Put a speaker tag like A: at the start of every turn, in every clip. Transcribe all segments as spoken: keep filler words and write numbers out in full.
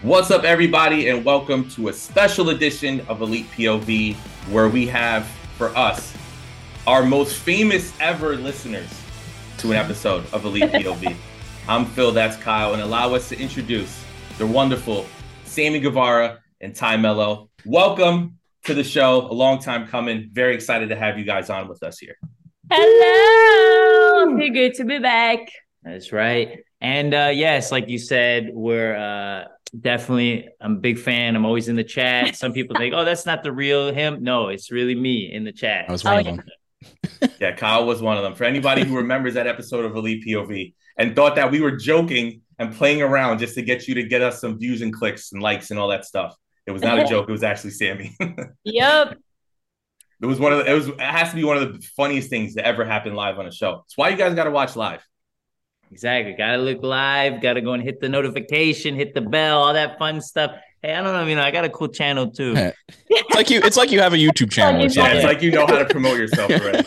A: What's up, everybody, and welcome to a special edition of Elite P O V, where we have, for us, our most famous ever listeners to an episode of Elite P O V. I'm Phil, that's Kyle, and allow us to introduce the wonderful Sammy Guevara and Ty Mello. Welcome to the show. A long time coming. Very excited to have you guys on with us here.
B: Hello! Feel good to be back.
C: That's right. And uh, yes, like you said, we're uh, definitely, I'm a big fan. I'm always in the chat. Some people think, oh, that's not the real him. No, it's really me in the chat.
D: I was one
B: Oh,
D: of
B: yeah.
D: them.
A: Yeah, Kyle was one of them. For anybody who remembers that episode of Elite P O V and thought that we were joking and playing around just to get you to get us some views and clicks and likes and all that stuff. It was not a joke. It was actually Sammy.
B: Yep.
A: It was one of the, it was it has to be one of the funniest things that ever happened live on a show. It's why you guys got to watch live.
C: Exactly. Got to look live. Got to go and hit the notification, hit the bell, all that fun stuff. Hey, I don't know. You know, I got a cool channel too.
D: Yeah. It's like you. It's like you have a YouTube channel. Or
A: Yeah,
D: something.
A: it's like you know how to promote yourself already.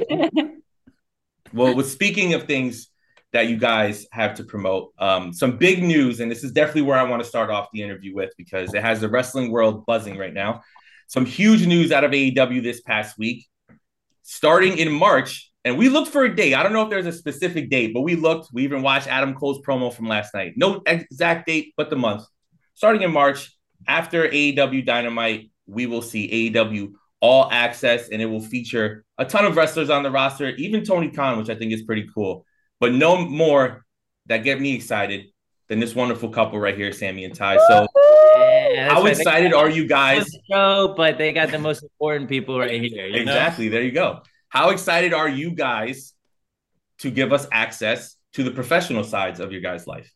A: Well, with speaking of things that you guys have to promote, um, some big news, and this is definitely where I want to start off the interview with because it has the wrestling world buzzing right now. Some huge news out of A E W this past week, starting in March. And we looked for a date. I don't know if there's a specific date, but we looked. We even watched Adam Cole's promo from last night. No exact date, but the month. Starting in March, after A E W Dynamite, we will see A E W All Access, and it will feature a ton of wrestlers on the roster, even Tony Khan, which I think is pretty cool. But no more that get me excited than this wonderful couple right here, Sammy and Ty. So
C: Yeah, that's
A: how
C: right. They
A: excited
C: got
A: are you guys?
C: the show, but they got the most important people right here. You know?
A: Exactly. There you go. How excited are you guys to give us access to the professional sides of your guys' life?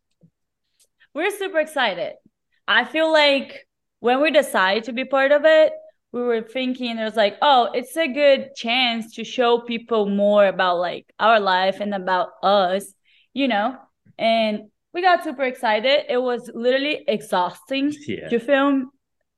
B: We're super excited. I feel like when we decided to be part of it, we were thinking it was like, oh, it's a good chance to show people more about like our life and about us, you know? And we got super excited. It was literally exhausting
C: Yeah.
B: to film.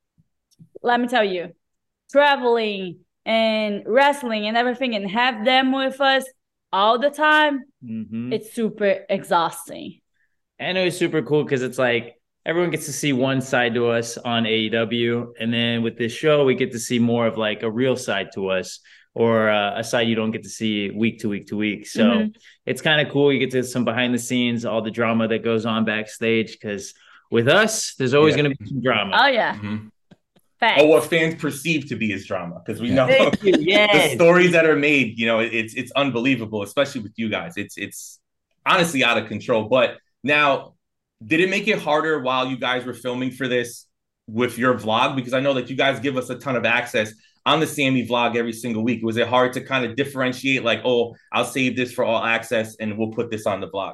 B: Let me tell you, traveling and wrestling and everything and have them with us all the time,
C: Mhm.
B: it's super exhausting.
C: And it was super cool because it's like everyone gets to see one side to us on A E W. And then with this show, we get to see more of like a real side to us or uh, a side you don't get to see week to week to week. So
B: Mhm.
C: it's kind of cool. You get to some behind the scenes, all the drama that goes on backstage. Because with us, there's always
A: Yeah.
C: going to be some drama.
B: Oh, yeah.
A: Mhm.
B: Facts.
A: Or what fans perceive to be as drama, because we know
C: Thank you.
A: the
C: Yes.
A: stories that are made. You know, it's it's unbelievable, especially with you guys. It's it's honestly out of control. But now, did it make it harder while you guys were filming for this with your vlog? Because I know that you guys give us a ton of access on the Sammy vlog every single week. Was it hard to kind of differentiate, like, oh, I'll save this for all access and we'll put this on the vlog?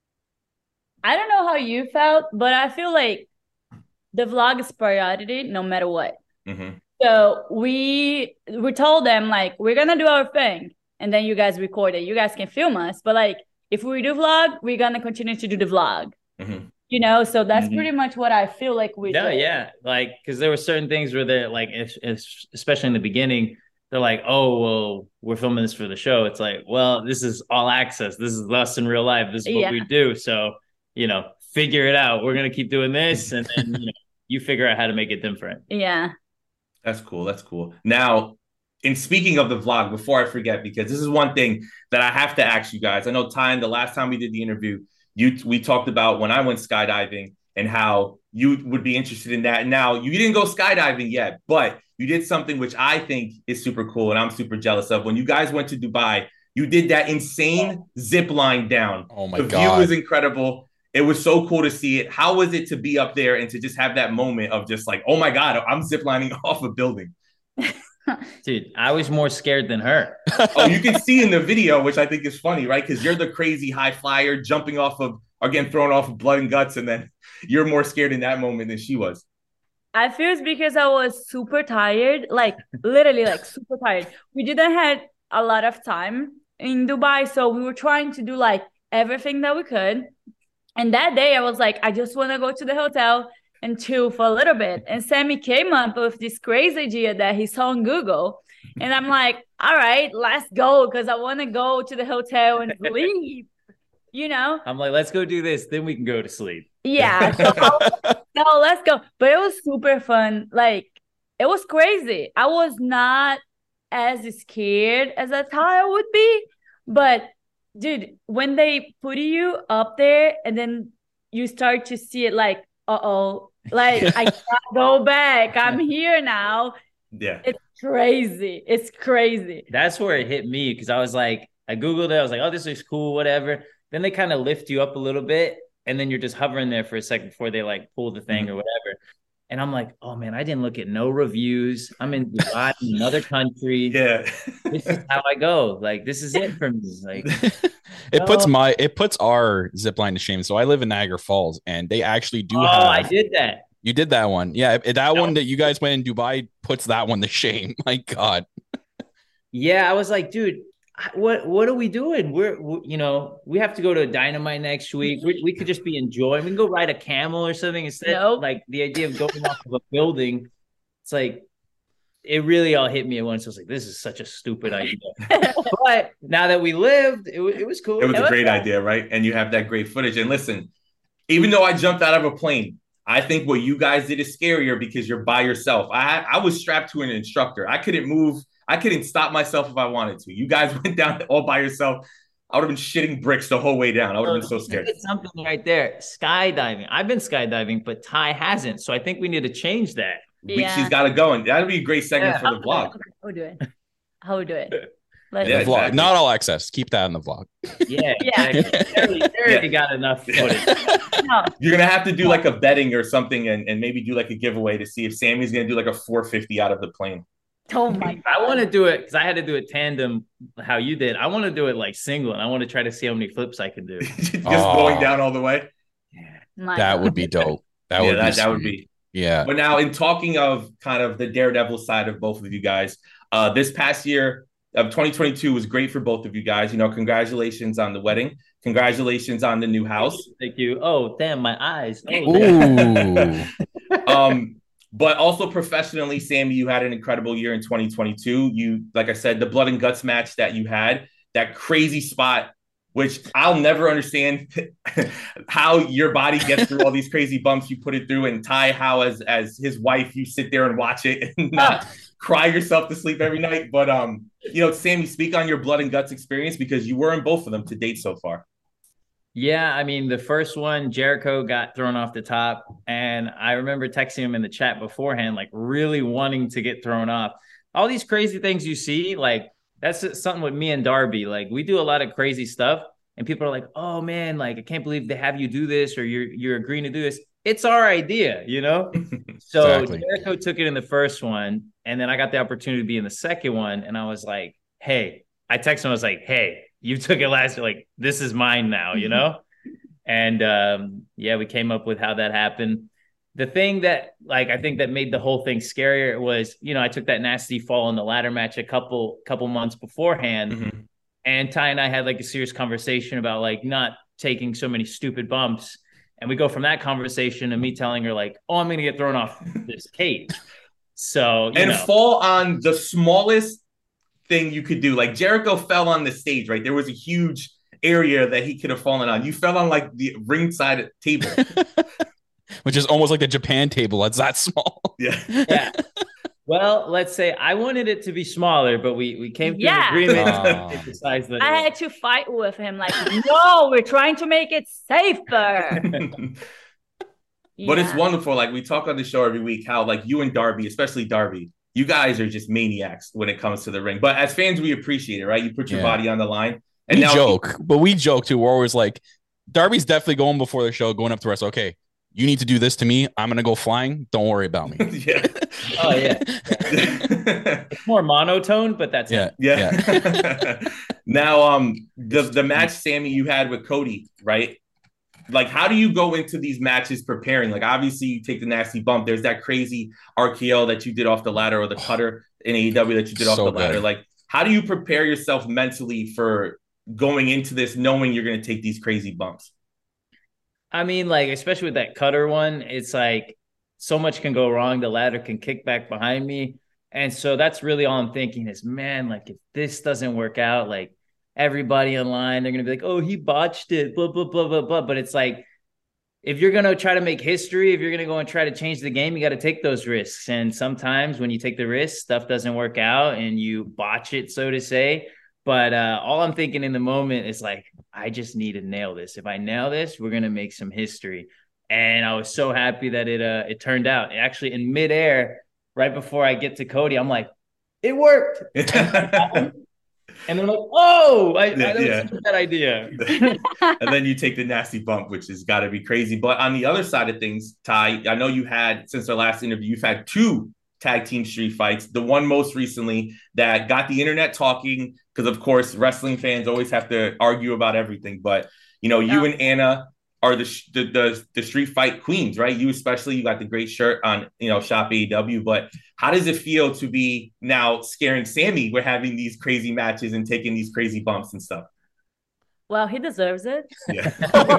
B: I don't know how you felt, but I feel like the vlog is priority no matter what.
A: Mm-hmm.
B: So we we told them like we're gonna do our thing and then you guys record it. You guys can film us, but like if we do vlog, we're gonna continue to do the vlog.
A: Mm-hmm.
B: You know, so that's
C: Mhm.
B: pretty much what I feel like we
C: No,
B: did.
C: yeah, like because there were certain things where they're like, if, if, especially in the beginning, they're like, "Oh, well, we're filming this for the show." It's like, well, this is all access. This is us in real life. This is what
B: Yeah.
C: we do. So, you know, figure it out. We're gonna keep doing this, and then you know, you figure out how to make it different.
B: Yeah.
A: That's cool. That's cool. Now, in speaking of the vlog, before I forget, because this is one thing that I have to ask you guys. I know, Ty, the last time we did the interview, you we talked about when I went skydiving and how you would be interested in that. And now you didn't go skydiving yet, but you did something which I think is super cool and I'm super jealous of. When you guys went to Dubai, you did that insane zip line down.
D: Oh my
A: the view
D: God.
A: was incredible. It was so cool to see it. How was it to be up there and to just have that moment of just like, oh my God, I'm ziplining off a building?
C: Dude, I was more scared than her.
A: Oh, you can see in the video, which I think is funny, right? Because you're the crazy high flyer jumping off of or getting thrown off of blood and guts, and then you're more scared in that moment than she was.
B: I feel it's because I was super tired, like literally like super tired. We didn't have a lot of time in Dubai, so we were trying to do like everything that we could. And that day I was like, I just want to go to the hotel and chill for a little bit. And Sammy came up with this crazy idea that he saw on Google. And I'm like, all right, let's go because I want to go to the hotel and sleep, you know?
C: I'm like, let's go do this, then we can go to sleep.
B: Yeah. So, I, so let's go. But it was super fun. Like, it was crazy. I was not as scared as I thought I would be. But, dude, when they put you up there and then you start to see it like, uh-oh, like, I can't go back. I'm here now.
A: Yeah.
B: It's crazy. It's crazy.
C: That's where it hit me because I was like, I Googled it. I was like, oh, this looks cool, whatever. Then they kind of lift you up a little bit. And then you're just hovering there for a second before they like pull the thing mm-hmm. or whatever. And I'm like, oh man, I didn't look at no reviews. I'm in Dubai, another country.
A: Yeah.
C: This is how I go. Like, this is it for me. Like,
D: it oh. puts my, it puts our zip line to shame. So I live in Niagara Falls and they actually do
C: oh,
D: have.
C: I did that.
D: You did that one. Yeah. That no. one that you guys went in Dubai puts that one to shame. My God.
C: Yeah. I was like, dude, what what are we doing? We're, we, you know, we have to go to Dynamite next week. We, we could just be enjoying. We can go ride a camel or something instead. Nope. Like the idea of going off of a building. It's like, it really all hit me at once. I was like, this is such a stupid idea. But now that we lived, it, it was cool.
A: It was
C: it
A: a
C: was
A: great
C: fun.
A: idea, right? And you have that great footage. And listen, even though I jumped out of a plane, I think what you guys did is scarier because you're by yourself. I I was strapped to an instructor. I couldn't move. I couldn't stop myself if I wanted to. You guys went down all by yourself. I would have been shitting bricks the whole way down. I would have been so scared.
C: Something right there. Skydiving. I've been skydiving, but Ty hasn't. So I think we need to change that.
B: Yeah.
A: She's got to go. And that'd be a great segment
C: Yeah.
A: for the vlog.
B: How do it? How we do it? Let's
A: Yeah,
D: the vlog,
A: exactly.
D: not all access. Keep that in the vlog.
C: Yeah.
B: Yeah.
C: They already, they already
A: Yeah.
C: got enough footage.
B: No.
A: You're going to have to do like a betting or something and, and maybe do like a giveaway to see if Sammy's going to do like a four fifty out of the plane.
B: Oh my God.
C: I want to do it because I had to do it tandem how you did. I want to do it like single, and I want to try to see how many flips I can do.
A: Just
D: Oh.
A: going down all the way.
B: My
D: That
B: God.
D: would be dope. That
A: yeah,
D: would
A: that,
D: be
A: that would
D: sweet.
A: be.
D: Yeah.
A: But now, in talking of kind of the Daredevil side of both of you guys, uh, this past year of twenty twenty-two was great for both of you guys. You know, congratulations on the wedding. Congratulations on the new house.
C: Thank you. Oh, damn, my eyes. Oh,
D: Ooh.
A: um, but also professionally, Sammy, you had an incredible year in twenty twenty-two. You, like I said, the blood and guts match that you had, that crazy spot, which I'll never understand how your body gets through all these crazy bumps you put it through, and Ty, how as as his wife, you sit there and watch it and not cry yourself to sleep every night. But um, you know, Sammy, speak on your blood and guts experience because you were in both of them to date so far.
C: Yeah, I mean, the first one, Jericho got thrown off the top, and I remember texting him in the chat beforehand, like really wanting to get thrown off. All these crazy things you see, like that's something with me and Darby. Like we do a lot of crazy stuff, and people are like, "Oh man, like I can't believe they have you do this, or you're you're agreeing to do this." It's our idea, you know. So
D: Exactly.
C: Jericho took it in the first one, and then I got the opportunity to be in the second one, and I was like, "Hey," I texted him, I was like, "Hey, you took it last year, like this is mine now," you know. And um, yeah, we came up with how that happened. The thing that, like, I think that made the whole thing scarier was, you know, I took that nasty fall in the ladder match a couple couple months beforehand,
A: Mm-hmm.
C: and Ty and I had like a serious conversation about like not taking so many stupid bumps. And we go from that conversation to me telling her like, "Oh, I'm going to get thrown off this cage." So you
A: And
C: know.
A: fall on the smallest thing you could do. Like Jericho fell on the stage, right? There was a huge area that he could have fallen on. You fell on like the ringside table.
D: Which is almost like the Japan table. It's that small.
A: Yeah.
C: Yeah. Well, let's say I wanted it to be smaller, but we we came to
B: Yeah.
C: an agreement.
D: Ah.
C: to decide that
B: I had to fight with him, like, no, we're trying to make it safer.
A: But it's
B: Yeah.
A: wonderful. Like we talk on the show every week how like you and Darby, especially Darby, you guys are just maniacs when it comes to the ring. But as fans, we appreciate it, right? You put your
D: Yeah.
A: body on the line. And
D: We
A: now
D: joke, but we joke too. We're always like, Darby's definitely going before the show, going up to us. Okay, you need to do this to me. I'm going to go flying. Don't worry about me.
A: yeah.
C: Oh yeah. It's more monotone, but that's
D: Yeah.
C: it.
A: Yeah. Now, um, the the match, Sammy, you had with Cody, right? Like, how do you go into these matches preparing? Like, obviously, you take the nasty bump. There's that crazy R K O that you did off the ladder, or the cutter in A E W that you did off
D: So
A: the ladder.
D: good.
A: Like, how do you prepare yourself mentally for going into this, knowing you're going to take these crazy bumps?
C: I mean, like, especially with that cutter one, it's like so much can go wrong. The ladder can kick back behind me. And so that's really all I'm thinking is, man, like, if this doesn't work out, like, everybody online, they're going to be like, oh, he botched it, blah, blah, blah, blah, blah. But it's like, if you're going to try to make history, if you're going to go and try to change the game, you got to take those risks. And sometimes when you take the risks, stuff doesn't work out and you botch it, so to say. But uh, all I'm thinking in the moment is like, I just need to nail this. If I nail this, we're going to make some history. And I was so happy that it uh, it turned out. Actually, in midair, right before I get to Cody, I'm like, it worked. And they're like, oh, I, I that yeah. was such a bad idea.
A: And then you take the nasty bump, which has got to be crazy. But on the other side of things, Ty, I know you had, since our last interview, you've had two tag team street fights. The one most recently that got the internet talking, because, of course, wrestling fans always have to argue about everything. But, you know, you yeah. and Anna are the, the the the street fight queens, right? You especially, you got the great shirt on, you know, Shop A E W. But how does it feel to be now scaring Sammy? We're having these crazy matches and taking these crazy bumps and stuff.
B: Well, he deserves it.
A: Yeah.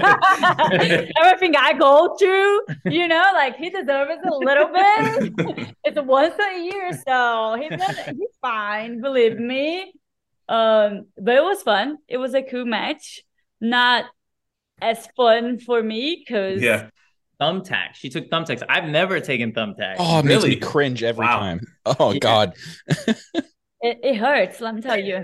B: Everything I go through, you know, like he deserves it a little bit. It's once a year, so he's gonna, he's fine, believe me. Um, but it was fun. It was a cool match. Not as fun for me because
A: yeah.
C: thumbtacks. She took thumbtacks. I've never taken thumbtacks.
D: Oh, it really? Makes me cringe every wow. time. Oh yeah. God.
B: it, it hurts, let me tell you.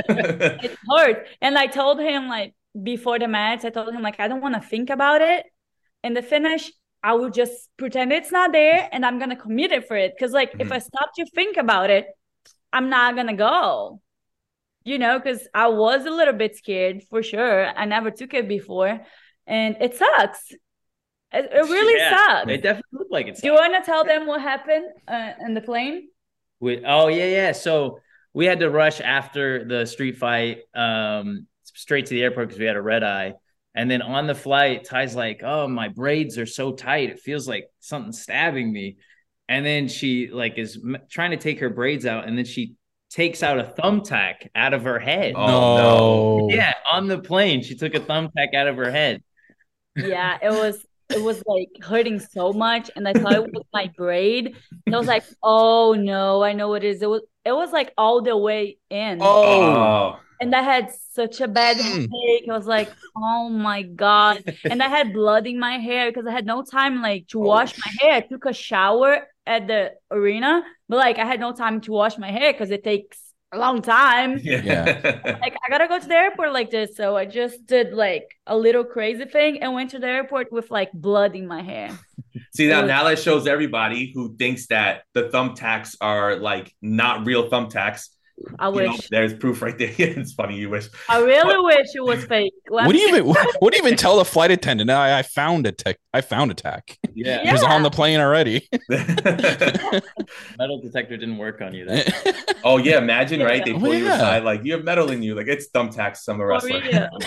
B: It hurts. And I told him, like, before the match, I told him, like, I don't want to think about it. In the finish, I will just pretend it's not there and I'm gonna commit it for it. Because, like, mm-hmm. if I stop to think about it, I'm not gonna go. You know, because I was a little bit scared, for sure. I never took it before. And it sucks. It, it really yeah, sucks.
C: It definitely looked like it sucks.
B: Do you want to tell them what happened uh, in the plane?
C: We, oh, yeah, yeah. So we had to rush after the street fight um, straight to the airport because we had a red eye. And then on the flight, Ty's like, oh, my braids are so tight. It feels like something's stabbing me. And then she, like, is m- trying to take her braids out. And then she takes out a thumbtack out of her head.
D: Oh, no.
C: Yeah, on the plane, she took a thumbtack out of her head.
B: Yeah, it was it was like hurting so much, and I thought it was my braid. And I was like, oh no, I know what it is. It was it was like all the way in.
A: Oh.
B: And I had such a bad headache. I was like, oh my God. And I had blood in my hair because I had no time like to wash my hair. I took a shower at the arena, but like I had no time to wash my hair because it takes a long time.
D: Yeah.
B: Like I gotta go to the airport like this. So I just did like a little crazy thing and went to the airport with like blood in my hair.
A: See, now, now that shows everybody who thinks that the thumbtacks are like not real thumbtacks.
B: I wish.
A: You know, there's proof right there. It's funny you wish.
B: I really but, wish it was fake.
D: Let what do you even what do you even tell the flight attendant? I, I found a tech. I found a tack.
C: Yeah,
D: he was on the plane already.
C: Metal detector didn't work on you. Then.
A: Oh yeah, imagine right? They pull
D: oh,
A: you
D: yeah.
A: aside like you have metal in you. Like it's thumbtacks. Some wrestler.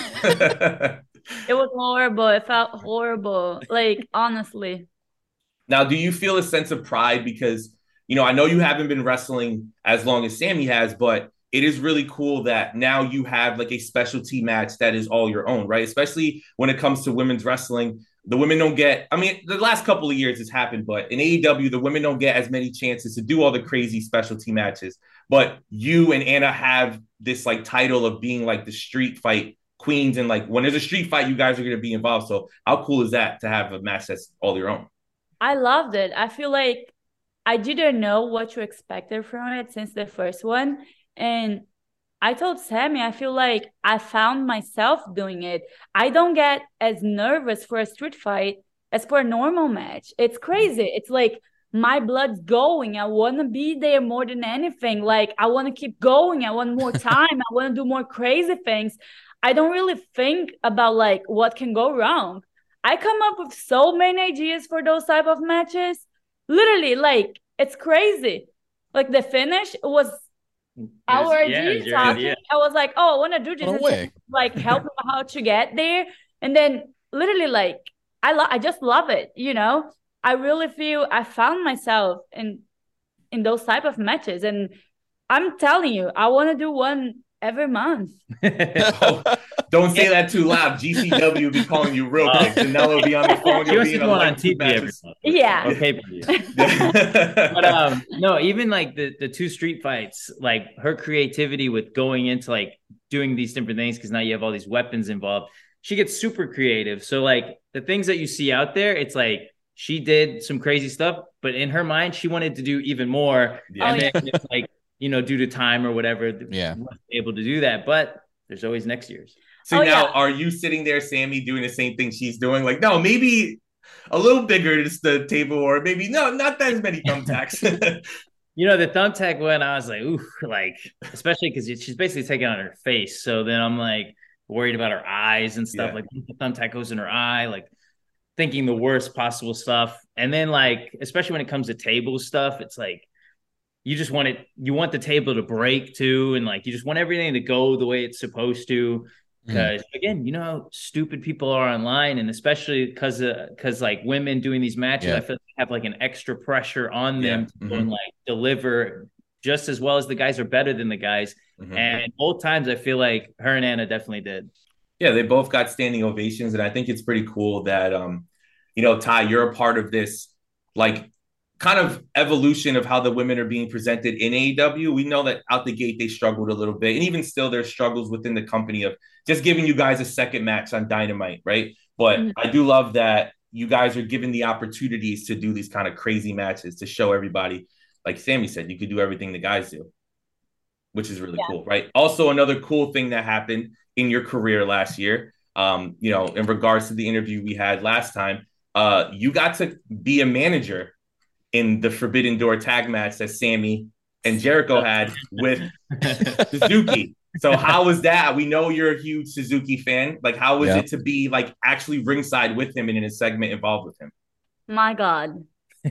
B: It was horrible. It felt horrible. Like honestly.
A: Now, do you feel a sense of pride because? You know, I know you haven't been wrestling as long as Sammy has, but it is really cool that now you have like a specialty match that is all your own, right? Especially when it comes to women's wrestling. The women don't get, I mean, the last couple of years it's happened, but in A E W, the women don't get as many chances to do all the crazy specialty matches. But you and Anna have this like title of being like the street fight queens. And like when there's a street fight, you guys are going to be involved. So how cool is that to have a match that's all your own?
B: I loved it. I feel like I didn't know what to expect from it since the first one. And I told Sammy, I feel like I found myself doing it. I don't get as nervous for a street fight as for a normal match. It's crazy. It's like my blood's going. I want to be there more than anything. Like I want to keep going. I want more time. I want to do more crazy things. I don't really think about like what can go wrong. I come up with so many ideas for those type of matches. Literally, like, it's crazy. Like, the finish was our idea.
C: Yeah, idea.
B: I was like, oh, I want to do this.
D: No way.
B: Like, help how to get there. And then, literally, like, I lo- I just love it, you know? I really feel I found myself in in those type of matches. And I'm telling you, I want to do one every month.
A: Oh, don't say that too loud. G C W will be calling you real quick. And now will be on the phone. You'll be in a
C: on T V every month.
B: Yeah.
C: Okay. But um, no, even like the, the two street fights, like her creativity with going into like doing these different things, because now you have all these weapons involved. she gets super creative. So like the things that you see out there, it's like she did some crazy stuff, but in her mind, she wanted to do even more.
A: Yeah.
C: And
B: Oh,
C: then it's like, you know, due to time or whatever,
D: Yeah.
C: wasn't able to do that. But there's always next year's.
A: So
B: Oh,
A: now,
B: yeah.
A: are you sitting there, Sammy, doing the same thing she's doing? Like, no, maybe a little bigger is the table, or maybe no, not that as many thumbtacks.
C: You know, the thumbtack one, I was like, ooh, like, especially because she's basically taking on her face. So then I'm like worried about her eyes and stuff.
A: Yeah.
C: Like, the thumbtack goes in her eye, like thinking the worst possible stuff. And then, like, especially when it comes to table stuff, it's like you just want it, you want the table to break too. And like, you just want everything to go the way it's supposed to. Because mm. again, you know how stupid people are online, and especially because because uh, like women doing these matches, yeah. I feel like they have like an extra pressure on them yeah. to mm-hmm. go and like deliver just as well as the guys, are better than the guys. Mm-hmm. And both times, I feel like her and Anna definitely did.
A: Yeah, they both got standing ovations, and I think it's pretty cool that um, you know, Ty, you're a part of this like kind of evolution of how the women are being presented in A E W. We know that out the gate they struggled a little bit, and even still there's struggles within the company of just giving you guys a second match on Dynamite, right? But mm-hmm. I do love that you guys are given the opportunities to do these kind of crazy matches to show everybody, like Sammy said, you could do everything the guys do, which is really yeah. cool, right? Also, another cool thing that happened in your career last year, um, you know, in regards to the interview we had last time, uh, you got to be a manager in the Forbidden Door tag match that Sammy and Jericho had with Suzuki. So how was that? We know you're a huge Suzuki fan. Like, how was yeah. it to be like actually ringside with him and in a segment involved with him?
B: My God.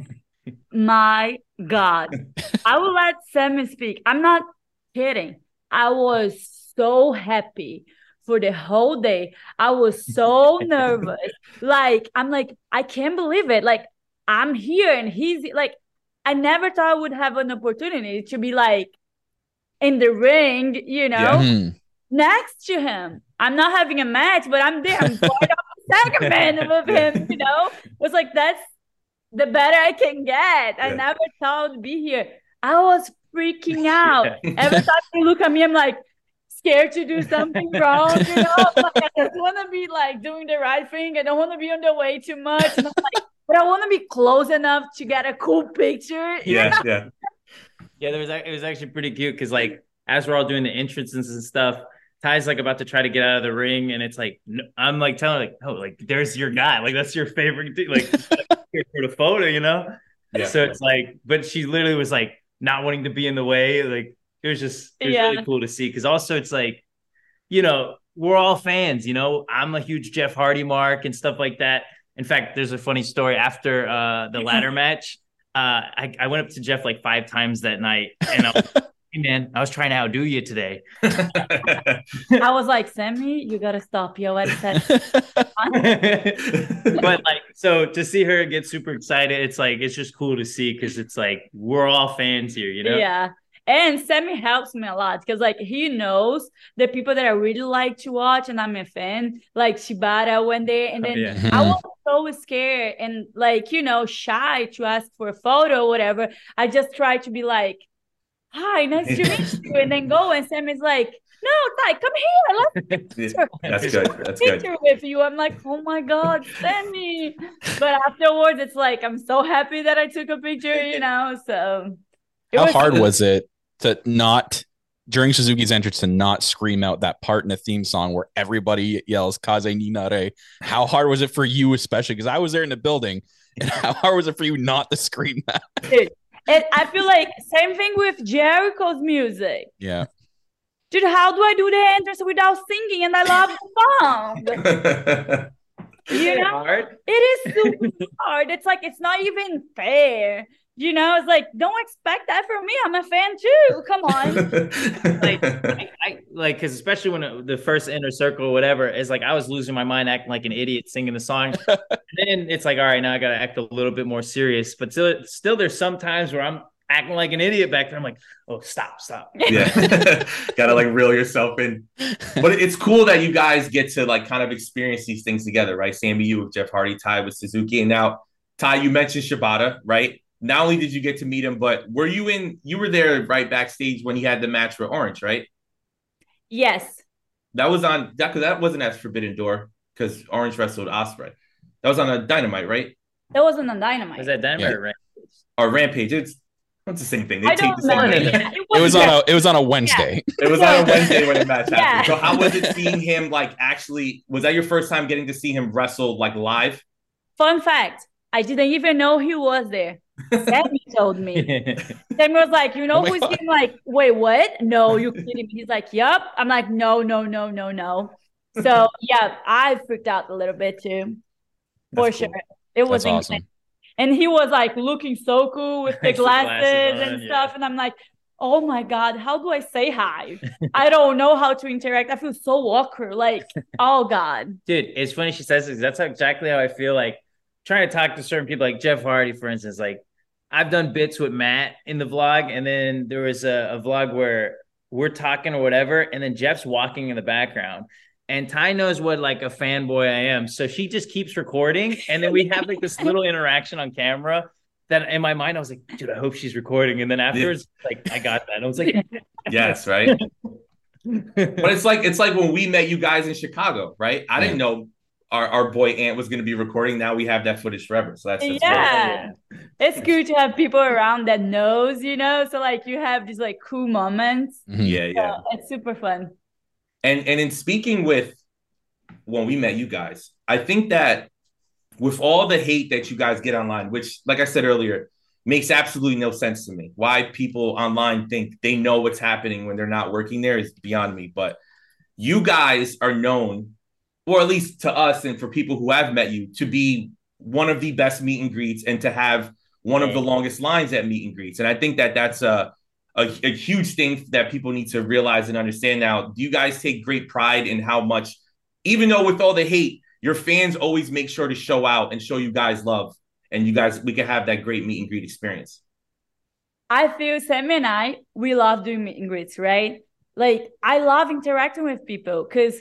B: My God. I will let Sammy speak. I'm not kidding. I was so happy for the whole day. I was so nervous. Like, I'm like, I can't believe it. Like, I'm here and he's like, I never thought I would have an opportunity to be like in the ring, you know, yeah. next to him. I'm not having a match, but I'm there. I'm part of the segment with him, you know. It was like, that's the better I can get. I yeah. never thought I'd be here. I was freaking out. Every time they look at me, I'm like scared to do something wrong, you know. Like, I just want to be like doing the right thing. I don't want to be on the way too much. And I'm like, but I want to be close enough to get a cool picture.
A: Yeah,
B: know?
A: yeah.
C: Yeah, there was it was actually pretty cute because like as we're all doing the entrances and stuff, Ty's like about to try to get out of the ring, and it's like I'm like telling her, like, oh, like there's your guy, like that's your favorite dude, like here for the photo, you know. Yeah. So it's like, but she literally was like not wanting to be in the way. Like it was just it was yeah. really cool to see because also it's like, you know, we're all fans, you know. I'm a huge Jeff Hardy mark and stuff like that. In fact, there's a funny story after uh, the ladder match. Uh, I, I went up to Jeff like five times that night, and I was like, hey man, I was trying to outdo you today.
B: I was like, Sammy, you gotta stop. You already said.
C: But like, so to see her get super excited, it's like it's just cool to see because it's like we're all fans here, you know?
B: Yeah. And Sammy helps me a lot because, like, he knows the people that I really like to watch, and I'm a fan, like Shibata one day. And then oh, yeah. I was so scared and, like, you know, shy to ask for a photo or whatever. I just try to be like, hi, nice to meet you. And then go. And Sammy's like, no, Ty, come here. Let's picture.
A: That's good. That's
B: picture
A: good.
B: with you. I'm like, oh my God, Sammy. But afterwards, it's like, I'm so happy that I took a picture, you know, so.
D: How was- hard was it to not during Suzuki's entrance to not scream out that part in the theme song where everybody yells Kaze ni Nare? How hard was it for you, especially because I was there in the building, and how hard was it for you not to scream that?
B: Dude, and I feel like same thing with Jericho's music.
D: Yeah.
B: Dude, how do I do the entrance without singing? And I love the song. You know, hard? It is super hard. It's like it's not even fair. You know, it's like, don't expect that from me. I'm a fan too. Come on.
C: like, I, I, like, because especially when it, the first inner circle or whatever, is like I was losing my mind, acting like an idiot, singing the song. And then it's like, all right, now I got to act a little bit more serious. But still, still, there's some times where I'm acting like an idiot back there. I'm like, oh, stop, stop.
A: Yeah, gotta like reel yourself in. But it's cool that you guys get to like kind of experience these things together, right? Sammy, you with Jeff Hardy, Ty with Suzuki, and now Ty, you mentioned Shibata, right? Not only did you get to meet him, but were you in, you were there right backstage when he had the match with Orange, right?
B: Yes.
A: That was on, that, that wasn't as Forbidden Door. because Orange wrestled Ospreay. That was on a Dynamite, right?
B: That wasn't on Dynamite.
C: Was that Dynamite
D: Yeah.
C: or Rampage?
A: Or Rampage. It's it's the same thing. They
B: I
A: take
B: don't
A: the same
B: know.
A: name.
B: Yeah,
D: It was on a it was on a Wednesday.
A: It was on a Wednesday when the match happened.
B: Yeah.
A: So how was it seeing him like actually? Was that your first time getting to see him wrestle like live?
B: Fun fact, I didn't even know he was there. Sammy told me. Sammy was like, you know
D: Oh my
B: who's
D: God.
B: getting like, wait, what? No, you kidding me? He's like, yup. I'm like, no, no, no, no, no. So yeah, I freaked out a little bit too. For
A: That's
B: sure.
A: cool.
B: It was
D: That's
B: insane.
D: awesome.
B: And he was like looking so cool with the
C: Extra
B: glasses,
C: glasses
B: and
C: on,
B: stuff.
C: yeah.
B: And I'm like, oh my God, how do I say hi? I don't know how to interact. I feel so awkward. Like, oh God.
C: Dude, it's funny she says this. That's exactly how I feel like trying to talk to certain people, like Jeff Hardy, for instance. Like, I've done bits with Matt in the vlog, and then there was a, a vlog where we're talking or whatever, and then Jeff's walking in the background. And Ty knows what like a fanboy I am. So she just keeps recording, and then we have like this little interaction on camera that in my mind I was like, dude, I hope she's recording. And then afterwards, like I got that. I was like,
A: Yes, right. But it's like it's like when we met you guys in Chicago, right? I didn't know our, our boy Ant was going to be recording. Now we have that footage forever. So that's, that's great.
B: Yeah. It's good to have people around that knows, you know? So like you have these like cool moments.
D: Mhm.
A: Yeah, yeah.
B: So it's super fun.
A: And and in speaking with when we met you guys, I think that with all the hate that you guys get online, which, like I said earlier, makes absolutely no sense to me. Why people online think they know what's happening when they're not working there is beyond me. But you guys are known, or at least to us and for people who have met you, to be one of the best meet and greets and to have one of the longest lines at meet and greets. And I think that that's a, a, a huge thing that people need to realize and understand now. Do you guys take great pride in how much, even though with all the hate, your fans always make sure to show out and show you guys love, and you guys, we can have that great meet and greet experience?
B: I feel Sammy and I, we love doing meet and greets, right? Like I love interacting with people because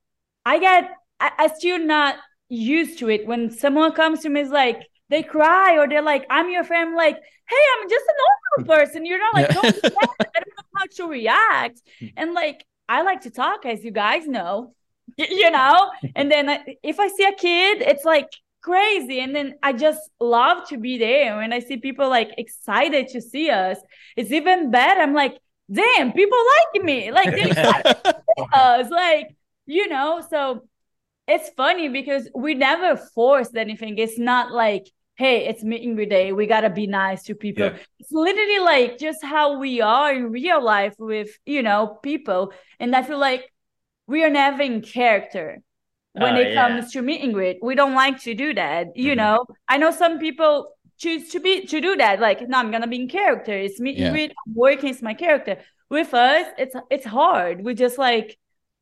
B: I get, I, I still not used to it when someone comes to me is like, they cry or they're like, I'm your friend. I'm like, hey, I'm just a normal person. You're not like,
D: Yeah.
B: don't react. I don't know how to react. And like, I like to talk, as you guys know, y- you know? And then I, if I see a kid, it's like crazy. And then I just love to be there. When I see people like excited to see us, it's even better. I'm like, damn, people like me. Like, they're excited to see us. Like, you know, so it's funny because we never forced anything. It's not like, hey, it's meet and greet day. We got to be nice to people.
A: Yeah.
B: It's literally like just how we are in real life with, you know, people. And I feel like we are never in character when
C: Oh,
B: it
C: yeah.
B: comes to meet and greet. We don't like to do that. You
A: Mhm.
B: know, I know some people choose to be to do that. Like, no, I'm gonna be in character. It's meet
D: Yeah.
B: and greet. I'm working. It's my character. With us, it's it's hard. We just like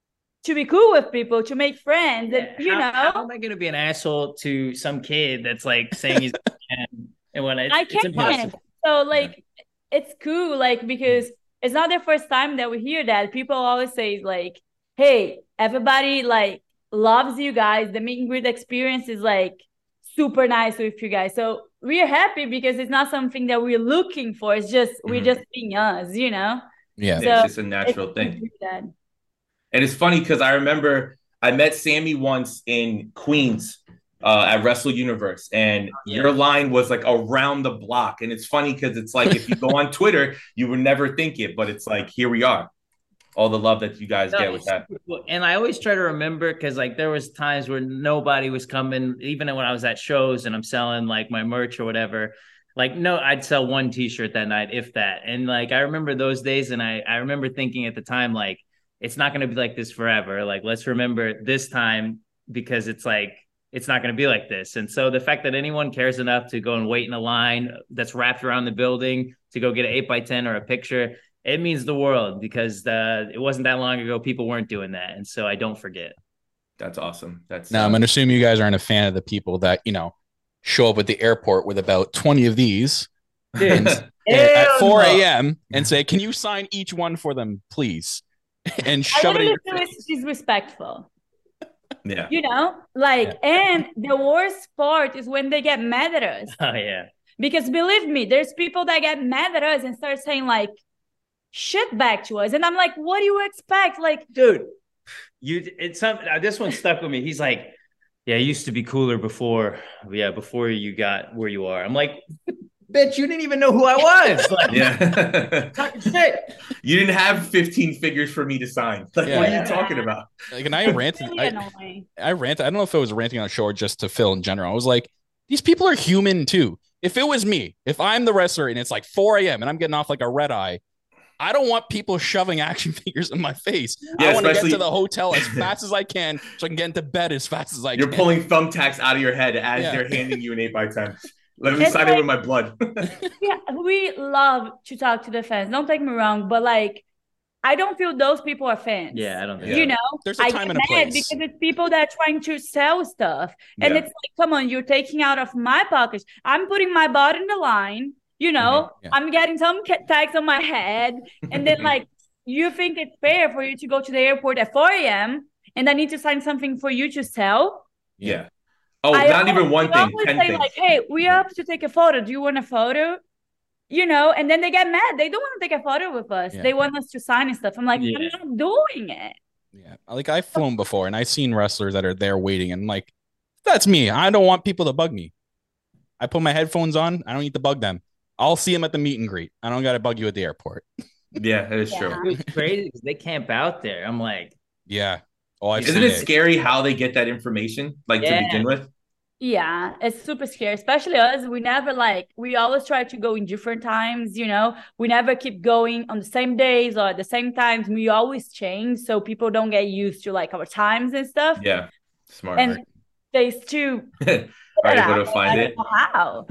B: to be cool with people, to make friends, and you
C: how,
B: know.
C: how am I gonna be an asshole to some kid that's like saying he's and, and when it's,
B: I
C: it's
B: can't.
C: impossible.
B: So like, it's cool, like because it's not the first time that we hear that. People always say like, "Hey, everybody like loves you guys. The meet and greet experience is like super nice with you guys." So we're happy because it's not something that we're looking for. It's just we're
A: Mhm.
B: just being us, you know.
D: Yeah.
B: So
A: It's just a
B: It's
A: natural
B: cool
A: thing.
B: to do that.
A: And it's funny because I remember I met Sammy once in Queens uh, at Wrestle Universe, and your line was like around the block. And it's funny because it's like if you go on Twitter, you would never think it, but it's like here we are. All the love that you guys
C: No,
A: get with
C: it's
A: that.
C: super cool. And I always try to remember because like there was times where nobody was coming, even when I was at shows and I'm selling like my merch or whatever. Like no, I'd sell one T-shirt that night, if that. And like I remember those days, and I I remember thinking at the time like it's not going to be like this forever. Like let's remember this time because it's like it's not going to be like this. And so the fact that anyone cares enough to go and wait in a line that's wrapped around the building to go get an eight by ten or a picture, it means the world because uh, it wasn't that long ago people weren't doing that, and so I don't forget.
A: That's awesome. That's
D: Now, I'm
A: uh,
D: going to assume you guys aren't a fan of the people that, you know, show up at the airport with about twenty of these
C: Dude,
D: at
C: hell
D: four
C: no.
D: a.m. and say, can you sign each one for them, please? And
B: I
D: shove it in
B: literally
D: your
B: feel
D: face.
B: it's disrespectful.
A: yeah.
B: You know, like, and the worst part is when they get mad at us.
C: Oh yeah.
B: Because believe me, there's people that get mad at us and start saying like shit back to us. And I'm like, what do you expect? Like,
C: Dude, you it's something. This one stuck with me. He's like, Yeah, it used to be cooler before. Yeah, before you got where you are. I'm like, bitch, you didn't even know who I was. Like,
A: Yeah.
C: talking shit.
A: You didn't have fifteen figures for me to sign. Like,
D: Yeah.
A: what are you talking about?
D: Like, and I ranted.
B: Really
D: I,
B: annoying.
D: I ranted. I don't know if it was ranting on show or just to Phil in general. I was like, these people are human too. If it was me, if I'm the wrestler and it's like four a.m. and I'm getting off like a red eye, I don't want people shoving action figures in my face.
A: Yeah,
D: I want to get
A: especially-
D: to the hotel as fast as I can so I can get into bed as fast as I
A: You're
D: can.
A: pulling thumbtacks out of your head as
D: Yeah.
A: they're handing you an eight by ten. Let me
B: It's
A: sign it
B: like-
A: with my blood.
B: Yeah, we love to talk to the fans. Don't take me wrong, but like, I don't feel those people are fans.
C: Yeah, I don't think
A: Yeah.
B: You know,
D: There's a
B: I
D: time
B: get
D: and a
B: mad
D: place.
B: because it's people that are trying to sell stuff, and
A: Yeah.
B: it's like, come on, you're taking out of my pockets. I'm putting my body in the line. You know,
D: Yeah.
B: I'm getting some ca- tags on my head, and then like, you think it's fair for you to go to the airport at four a.m. and I need to sign something for you to sell?
A: Yeah. Oh,
B: I
A: not
B: always-
A: even one
B: I
A: thing,
B: always
A: ten
B: say
A: things.
B: like, hey, we have to take a photo. Do you want a photo? You know, and then they get mad. They don't want to take a photo with us.
D: Yeah.
B: They want us to sign and stuff. I'm like,
C: Yeah.
B: I'm not doing it.
D: Yeah. Like I've flown before and I've seen wrestlers that are there waiting and like, that's me. I don't want people to bug me. I put my headphones on. I don't need to bug them. I'll see them at the meet and greet. I don't got to bug you at the airport.
A: Yeah, that is
B: Yeah.
A: true.
C: It was crazy because they camp out there. I'm like,
D: Yeah. Oh, I've
A: Isn't
D: seen
A: it
D: it.
A: scary how they get that information, like
C: Yeah.
A: to begin with?
B: Yeah, it's super scary, especially us. We never like, we always try to go in different times, you know, we never keep going on the same days or at the same times. We always change so people don't get used to like our times and stuff.
A: Yeah, smart.
B: And they still
A: Are able to find
B: I
A: it.
B: don't know how.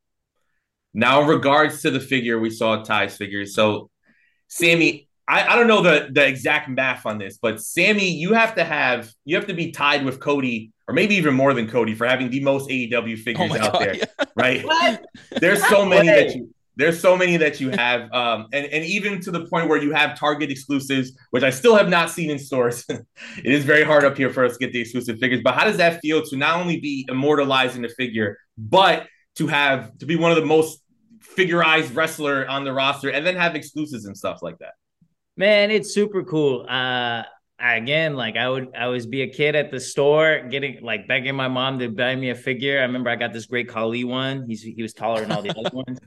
A: Now, in regards to the figure, we saw Ty's figure. So, Sammy, I, I don't know the, the exact math on this, but Sammy, you have to have you have to be tied with Cody, or maybe even more than Cody, for having the most A E W
D: Oh
A: figures
D: my
A: out
D: God.
A: there,
D: Yeah.
A: right?
C: what?
A: There's so many
C: Way.
A: that you there's so many that you have, um, and and even to the point where you have Target exclusives, which I still have not seen in stores. It is very hard up here for us to get the exclusive figures. But how does that feel to not only be immortalizing the figure, but to have to be one of the most figurized wrestler on the roster, and then have exclusives and stuff like that?
C: Man, it's super cool. Uh again, like I would I was be a kid at the store getting like begging my mom to buy me a figure. I remember I got this great Khali one. He's he was taller than all the other ones.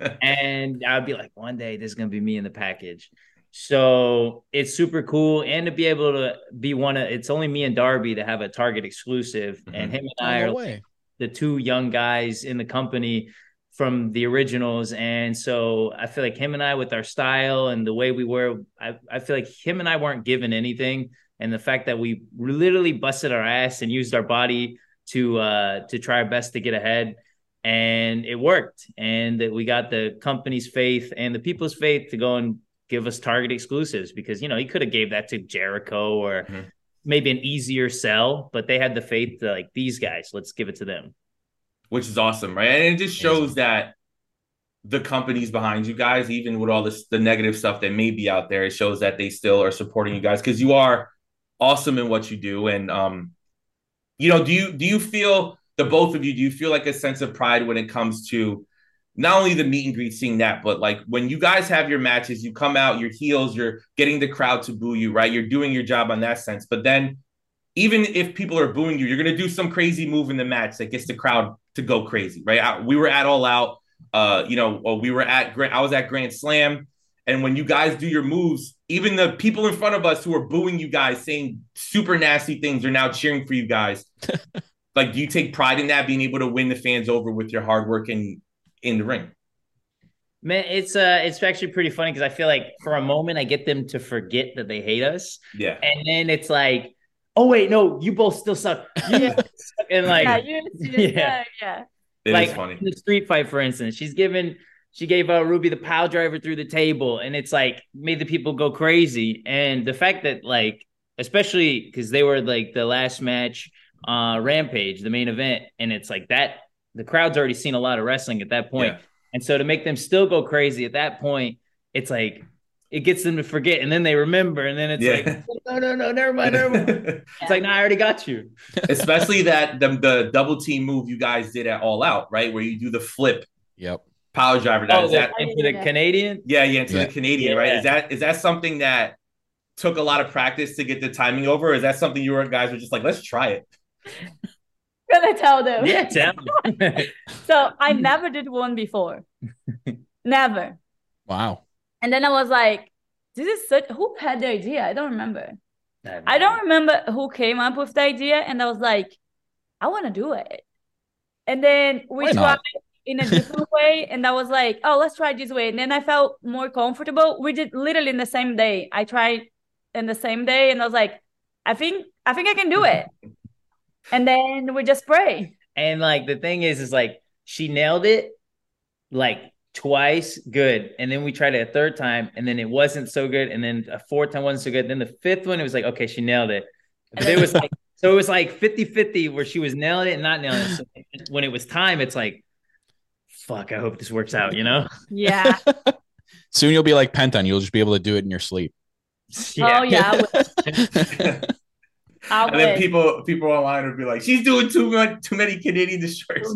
C: And I'd be like, one day this is gonna be me in the package. So it's super cool. And to be able to be one of it's only me and Darby to have a Target exclusive.
A: Mhm.
C: And him and
D: Oh,
C: I
D: no
C: are
D: way.
C: the two young guys in the company from the originals. And so I feel like him and I, with our style and the way we were, I, I feel like him and I weren't given anything. And the fact that we literally busted our ass and used our body to uh, to try our best to get ahead. And it worked. And that we got the company's faith and the people's faith to go and give us Target exclusives, because, you know, he could have gave that to Jericho or
A: Mhm.
C: maybe an easier sell, but they had the faith to like, these guys, let's give it to them.
A: Which is awesome, right? And it just shows that the companies behind you guys, even with all this the negative stuff that may be out there, it shows that they still are supporting you guys because you are awesome in what you do. And um, you know, do you do you feel the both of you, do you feel like a sense of pride when it comes to not only the meet and greet, seeing that, but like when you guys have your matches, you come out, your heels, you're getting the crowd to boo you, right? You're doing your job on that sense. But then even if people are booing you, you're going to do some crazy move in the match that gets the crowd to go crazy, right? I, we were at All Out, uh, you know, well, we were at, I was at Grand Slam. And when you guys do your moves, even the people in front of us who are booing you guys, saying super nasty things, are now cheering for you guys. Like, do you take pride in that, being able to win the fans over with your hard work in, in the ring?
C: Man, it's uh, it's actually pretty funny because I feel like for a moment I get them to forget that they hate us,
A: Yeah.
C: and then it's like, oh wait, no, you both still suck. Yeah, and like,
B: yeah, you, you,
C: yeah.
B: yeah, yeah.
A: It
C: like
A: is funny.
C: in the street fight, for instance, she's given she gave uh, Ruby the pile driver through the table, and it's like made the people go crazy. And the fact that like, especially because they were like the last match, uh, Rampage, the main event, and it's like that the crowd's already seen a lot of wrestling at that point.
A: Yeah.
C: And so to make them still go crazy at that point, it's like it gets them to forget, and then they remember, and then it's
A: Yeah.
C: like, no, no, no, never mind, never mind. It's like, no, I already got you.
A: Especially that the, the double team move you guys did at All Out, right? Where you do the flip
D: Yep.
A: power driver. That,
C: Oh,
A: is that
C: into the
B: Yeah.
C: Canadian.
A: yeah, yeah, into
D: Yeah.
A: the Canadian,
C: Yeah.
A: right? Is that is that something that took a lot of practice to get the timing over? Or is that something you were guys were just like, let's try it?
B: gonna tell them.
C: Yeah, tell them.
B: So I never did one before. Never.
D: Wow.
B: And then I was like, this is such, who had the idea? I don't remember. I don't remember who came up with the idea. And I was like, I want to do it. And then we
D: Why
B: tried
D: not?
B: in a different way. And I was like, oh, let's try this way. And then I felt more comfortable. We did literally in the same day. I tried in the same day. And I was like, I think, I think I can do it. And then we just pray.
C: And like the thing is, is like she nailed it like twice, good. And then we tried it a third time, and then it wasn't so good. And then a fourth time wasn't so good. Then the fifth one, it was like, okay, she nailed it. But it was like, so it was like fifty-fifty where she was nailing it and not nailing it. So when it was time, it's like, fuck, I hope this works out, you know?
B: Yeah.
D: Soon you'll be like Penta, and you'll just be able to do it in your sleep.
B: Yeah. Oh, yeah. I wish. I
A: And then
B: wish.
A: people people online would be like, she's doing too much, too many Canadian destroyers.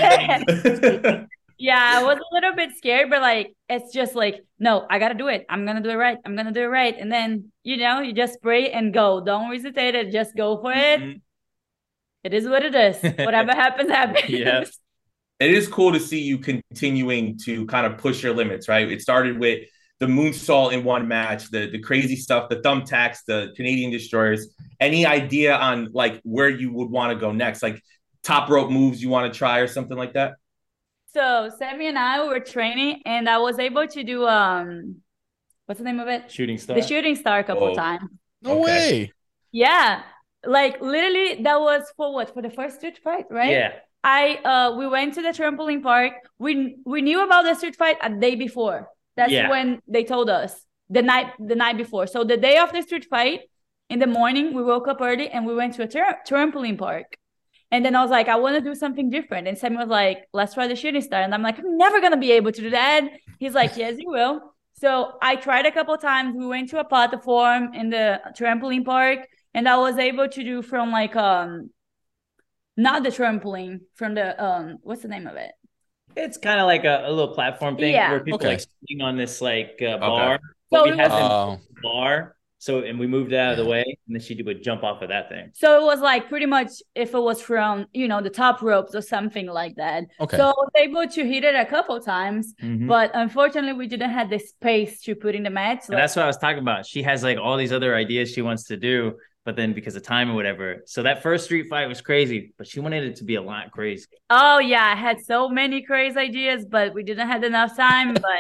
B: Yeah, I was a little bit scared, but like it's just like, no, I gotta do it. I'm gonna do it right. I'm gonna do it right. And then, you know, you just pray and go. Don't hesitate it. Just go for it.
A: Mhm.
B: It is what it is. Whatever happens, happens.
C: Yes.
A: It is cool to see you continuing to kind of push your limits, right? It started with the moonsault in one match, the the crazy stuff, the thumbtacks, the Canadian destroyers. Any idea on like where you would want to go next? Like top rope moves you want to try or something like that?
B: So Sammy and I were training, and I was able to do um, what's the name of it?
C: Shooting star.
B: The shooting star a couple
A: Oh.
B: times.
D: No
A: Okay.
D: way.
B: Yeah, like literally, that was for what? For the first street fight, right?
C: Yeah.
B: I uh, we went to the trampoline park. We we knew about the street fight a day before. That's
C: Yeah.
B: when they told us the night the night before. So the day of the street fight, in the morning, we woke up early and we went to a tra- trampoline park. And then I was like, I want to do something different. And Sammy was like, let's try the shooting star. And I'm like, I'm never going to be able to do that. He's like, yes, you will. So I tried a couple of times. We went to a platform in the trampoline park, and I was able to do from like, um, not the trampoline, from the, um, what's the name of it?
C: It's kind of like a, a little platform thing
B: Yeah.
C: where people
D: Okay.
C: are like sitting on this like uh, bar.
B: So
C: But
B: it
C: we had
B: was-
C: them
D: Oh,
C: bar. So, and we moved it out of the way, and then she would jump off of that thing.
B: So it was like pretty much if it was from, you know, the top ropes or something like that.
D: okay.
B: So I was able to hit it a couple times,
C: Mhm.
B: but unfortunately we didn't have the space to put in the match.
C: And that's what I was talking about. She has like all these other ideas she wants to do, but then because of time or whatever. So that first street fight was crazy, but she wanted it to be a lot crazy.
B: Oh yeah, I had so many crazy ideas, but we didn't have enough time. But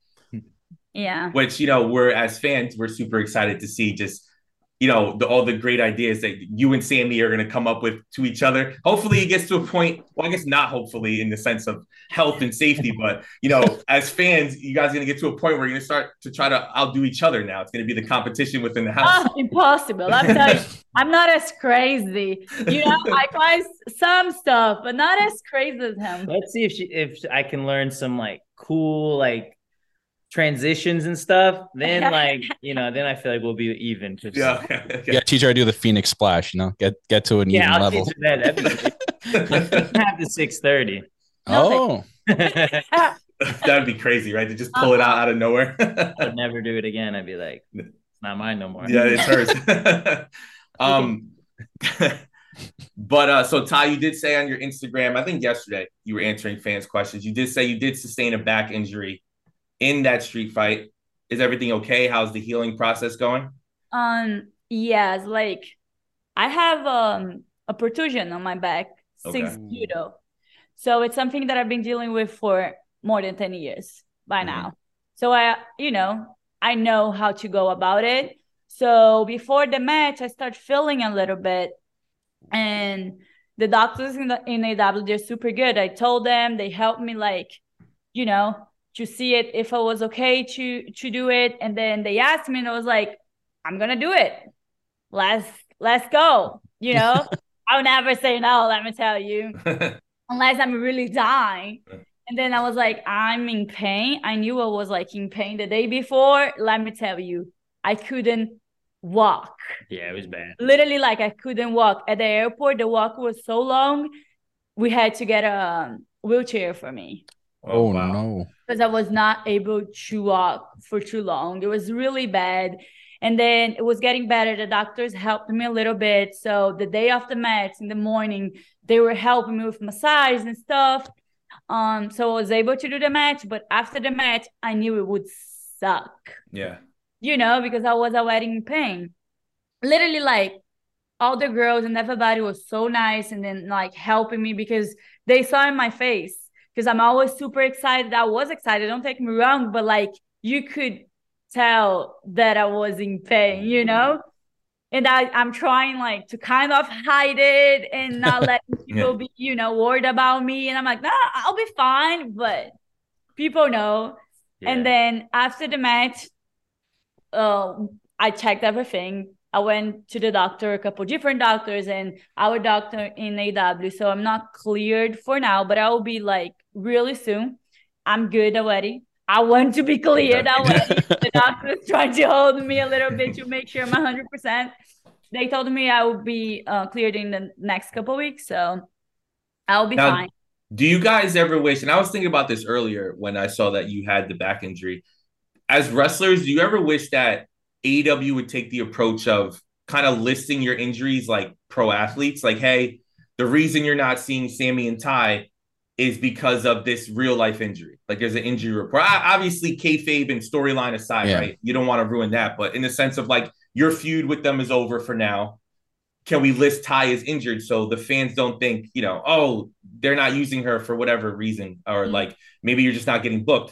B: yeah,
A: Which, you know, we're as fans, we're super excited to see just, you know, the, all the great ideas that you and Sammy are going to come up with to each other. Hopefully it gets to a point, well, I guess not hopefully in the sense of health and safety, but, you know, as fans, you guys are going to get to a point where you're going to start to try to outdo each other now. It's going to be the competition within the house.
B: oh, impossible. I'm telling you, I'm not as crazy. You know, I try some stuff, but not as crazy as him.
C: Let's see if she if I can learn some like cool like transitions and stuff. Then like, you know, then I feel like we'll be even.
A: Yeah. Okay.
D: Yeah, teach her how to do the Phoenix Splash. You know, get get to an
C: Yeah,
D: even
C: I'll
D: level.
C: teach her that. That'd be great. Have the six thirty.
D: Oh,
A: That'd be crazy, right? To just pull it out out of nowhere.
C: I'd never do it again. I'd be like, it's not mine no more.
A: Yeah, it's hers. um, but uh, so Ty, you did say on your Instagram, I think yesterday you were answering fans' questions. You did say you did sustain a back injury in that street fight. Is everything okay? How's the healing process going?
B: Um, yes, like I have um a protrusion on my back since
A: Okay.
B: judo. So it's something that I've been dealing with for more than ten years by
A: Mhm.
B: now. So I, you know, I know how to go about it. So before the match, I start feeling a little bit, and the doctors in the in A W, they're super good. I told them, they helped me like, you know, to see it if I was okay to to do it. And then they asked me, and I was like, I'm gonna do it. Let's let's go. You know, I'll never say no, let me tell you, unless I'm really dying. And then I was like, I'm in pain. I knew I was like in pain the day before. Let me tell you, I couldn't walk.
C: Yeah, it was bad.
B: Literally, like I couldn't walk. At the airport, the walk was so long, we had to get a wheelchair for me
D: oh,
A: wow.
D: no.
B: because I was not able to walk for too long. It was really bad. And then it was getting better. The doctors helped me a little bit. So the day of the match in the morning, they were helping me with massage and stuff. Um, so I was able to do the match. But after the match, I knew it would suck.
A: Yeah.
B: You know, because I was already in pain. Literally, like, all the girls and everybody was so nice and then, like, helping me because they saw in my face. Because I'm always super excited. I was excited. Don't take me wrong. But, like, you could tell that I was in pain, you know? And I, I'm trying, like, to kind of hide it and not let people
A: Yeah.
B: be, you know, worried about me. And I'm like, nah, I'll be fine. But people know.
C: Yeah.
B: And then after the match, uh, I checked everything. I went to the doctor, a couple different doctors, and our doctor in A W. So I'm not cleared for now, but I will be, like, really soon. I'm good already. I want to be cleared already. The doctor is trying to hold me a little bit to make sure I'm one hundred percent. They told me I will be uh, cleared in the next couple of weeks, so I'll be
A: Now,
B: fine.
A: do you guys ever wish, and I was thinking about this earlier when I saw that you had the back injury. As wrestlers, do you ever wish that A E W would take the approach of kind of listing your injuries like pro athletes? Like, hey, the reason you're not seeing Sammy and Ty is because of this real life injury. Like, there's an injury report. Obviously, kayfabe and storyline aside,
D: Yeah.
A: right? You don't want to ruin that. But in the sense of, like, your feud with them is over for now. Can we list Ty as injured so the fans don't think, you know, oh, they're not using her for whatever reason, or
B: Mm.
A: like maybe you're just not getting booked.